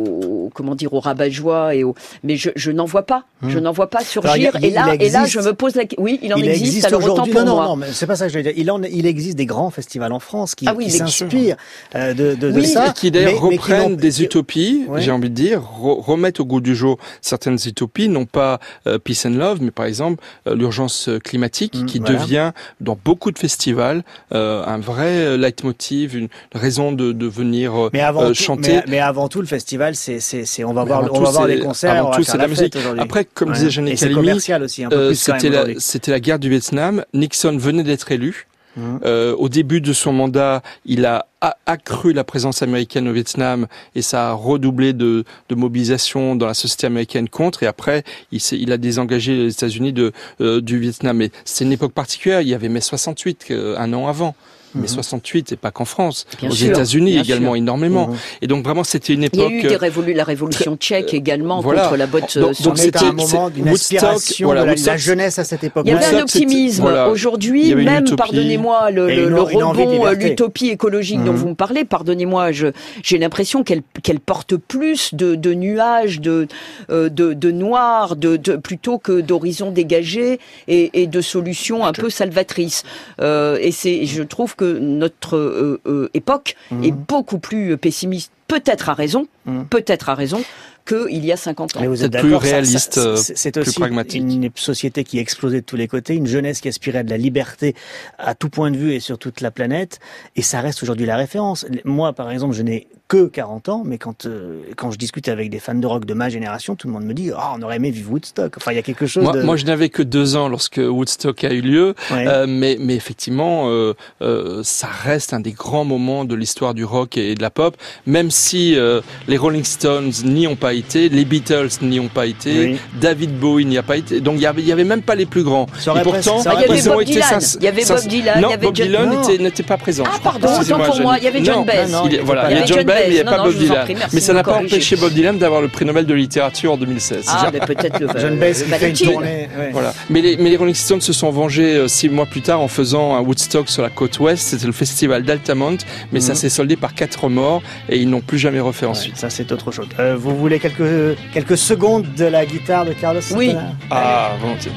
[SPEAKER 3] au comment dire, au rabat-joie et au, mais je, je n'en vois pas. Hum. Je n'en vois pas surgir. Alors, il, il, et là, existe, et là, je me pose la question. Oui, il en il existe. existe alors autant pour
[SPEAKER 2] non,
[SPEAKER 3] moi.
[SPEAKER 2] Non, non, mais c'est pas ça que je veux dire. Il en, il existe des grands festivals en France qui, ah oui, qui s'inspirent euh, de, de,
[SPEAKER 4] oui,
[SPEAKER 2] de ça,
[SPEAKER 4] et qui d'ailleurs mais, reprennent
[SPEAKER 2] mais qui
[SPEAKER 4] des utopies. Ouais. J'ai envie de dire, re- remettent au goût du jour certaines utopies, non pas euh, peace and love, mais par exemple euh, l'urgence climatique, mmh, qui voilà. devient dans beaucoup de festivals euh, un vrai leitmotiv, une raison de, de venir euh,
[SPEAKER 2] mais avant
[SPEAKER 4] euh,
[SPEAKER 2] tout,
[SPEAKER 4] chanter.
[SPEAKER 2] Mais, mais avant tout, le festival, c'est, c'est, c'est on va mais voir, on tout, va voir des concerts, avant on va tout, faire c'est la, la musique.
[SPEAKER 4] Après, comme
[SPEAKER 2] ouais.
[SPEAKER 4] disait Jeannie Calimi,
[SPEAKER 2] commercial aussi, un peu
[SPEAKER 4] euh,
[SPEAKER 2] plus
[SPEAKER 4] c'était, la, c'était la guerre du Vietnam. Nixon venait d'être élu. Mmh. Euh, au début de son mandat, il a accru la présence américaine au Vietnam et ça a redoublé de, de mobilisation dans la société américaine contre. Et après, il, s'est, il a désengagé les États-Unis de, euh, du Vietnam. Mais c'est une époque particulière. Il y avait mai soixante-huit, euh, un an avant. Mais soixante-huit, et pas qu'en France, bien aux sûr, États-Unis également, sûr. énormément. Mmh. Et donc vraiment, c'était une époque.
[SPEAKER 3] Il y a eu des révolu- la révolution tchèque également voilà. contre la botte.
[SPEAKER 2] Donc, donc c'était un moment d'une inspiration voilà, de la, la jeunesse à cette époque.
[SPEAKER 3] Il y avait un optimisme. Voilà. Aujourd'hui, même, pardonnez-moi, le, le, le rebond, l'utopie écologique mmh. dont vous me parlez, pardonnez-moi, je, j'ai l'impression qu'elle, qu'elle porte plus de, de nuages, de, de, de noir, de, de, plutôt que d'horizons dégagés et, et de solutions un peu salvatrices. Euh, et c'est, je trouve que notre euh, euh, époque mmh. est beaucoup plus pessimiste, peut-être à raison, mmh. peut-être à raison, qu'il y a cinquante ans.
[SPEAKER 2] Mais vous êtes
[SPEAKER 4] plus réaliste, ça, ça, c'est, c'est
[SPEAKER 2] plus
[SPEAKER 4] aussi
[SPEAKER 2] pragmatique. Une société qui explosait de tous les côtés, une jeunesse qui aspirait à de la liberté à tout point de vue et sur toute la planète, et ça reste aujourd'hui la référence. Moi, par exemple, je n'ai que quarante ans, mais quand euh, quand je discute avec des fans de rock de ma génération, tout le monde me dit oh, on aurait aimé vivre Woodstock. Enfin, il y a quelque chose
[SPEAKER 4] moi,
[SPEAKER 2] de...
[SPEAKER 4] Moi, je n'avais que deux ans lorsque Woodstock a eu lieu, ouais. euh, mais, mais effectivement, euh, euh, ça reste un des grands moments de l'histoire du rock et de la pop, même si euh, les Rolling Stones n'y ont pas été, les Beatles n'y ont pas été, oui. David Bowie n'y a pas été, donc il y avait, il y avait même pas les plus grands.
[SPEAKER 2] Et pourtant,
[SPEAKER 3] il y avait Bob Dylan, il y avait Bob Dylan,
[SPEAKER 4] non,
[SPEAKER 3] il y avait
[SPEAKER 4] Bob Dylan n'était, n'était pas présent.
[SPEAKER 3] Ah pardon, autant pour moi, il y avait John Baez.
[SPEAKER 4] Voilà, il y avait John Baez, mais il n'y a pas Bob Dylan. Mais ça n'a pas empêché Bob Dylan d'avoir le prix Nobel de littérature en deux mille seize.
[SPEAKER 3] Ah, mais peut-être le
[SPEAKER 2] John Baez qui fait une tournée.
[SPEAKER 4] Voilà. Mais les, mais les Rolling Stones se sont vengés euh, six mois plus tard en faisant un Woodstock sur la côte ouest. C'était le festival d'Altamont, mais mm-hmm. ça s'est soldé par quatre morts et ils n'ont plus jamais refait ouais, ensuite.
[SPEAKER 2] Ça, c'est autre chose. Euh, vous voulez quelques, quelques secondes de la guitare de Carlos Santana?
[SPEAKER 3] Oui.
[SPEAKER 4] Ah, volontiers.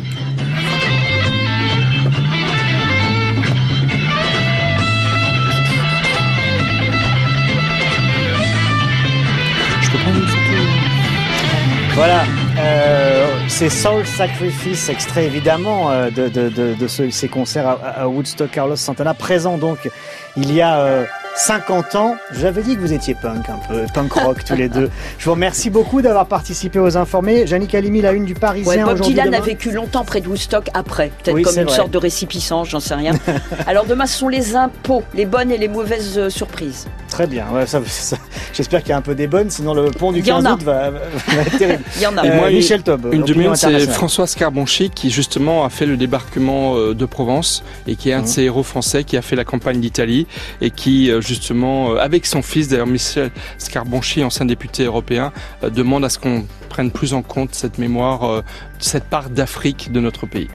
[SPEAKER 2] Voilà, euh, c'est Soul Sacrifice, extrait évidemment euh, de, de, de, de ce, ces concerts à, à Woodstock. Carlos Santana, présent donc il y a euh, cinquante ans. J'avais dit que vous étiez punk un peu, punk rock tous les deux. Je vous remercie beaucoup d'avoir participé aux Informés. Jeannie Calimi, la une du Parisien
[SPEAKER 3] ouais, Bob
[SPEAKER 2] aujourd'hui.
[SPEAKER 3] Dylan
[SPEAKER 2] demain.
[SPEAKER 3] a vécu longtemps près de Woodstock après, peut-être
[SPEAKER 2] oui,
[SPEAKER 3] comme une
[SPEAKER 2] vrai.
[SPEAKER 3] sorte de récipicence, j'en sais rien. Alors demain, ce sont les impôts, les bonnes et les mauvaises euh, surprises.
[SPEAKER 2] Très bien, ouais, ça, ça, j'espère qu'il y a un peu des bonnes, sinon le pont du quinze août va, va être terrible.
[SPEAKER 3] Il y en a.
[SPEAKER 2] Euh,
[SPEAKER 4] Moi,
[SPEAKER 2] Michel Taube,
[SPEAKER 4] une de mes, c'est François Scarbonchi qui justement a fait le débarquement de Provence et qui est un mmh. de ces héros français qui a fait la campagne d'Italie et qui justement, avec son fils, d'ailleurs Michel Scarbonchi, ancien député européen, demande à ce qu'on prenne plus en compte cette mémoire, cette part d'Afrique de notre pays.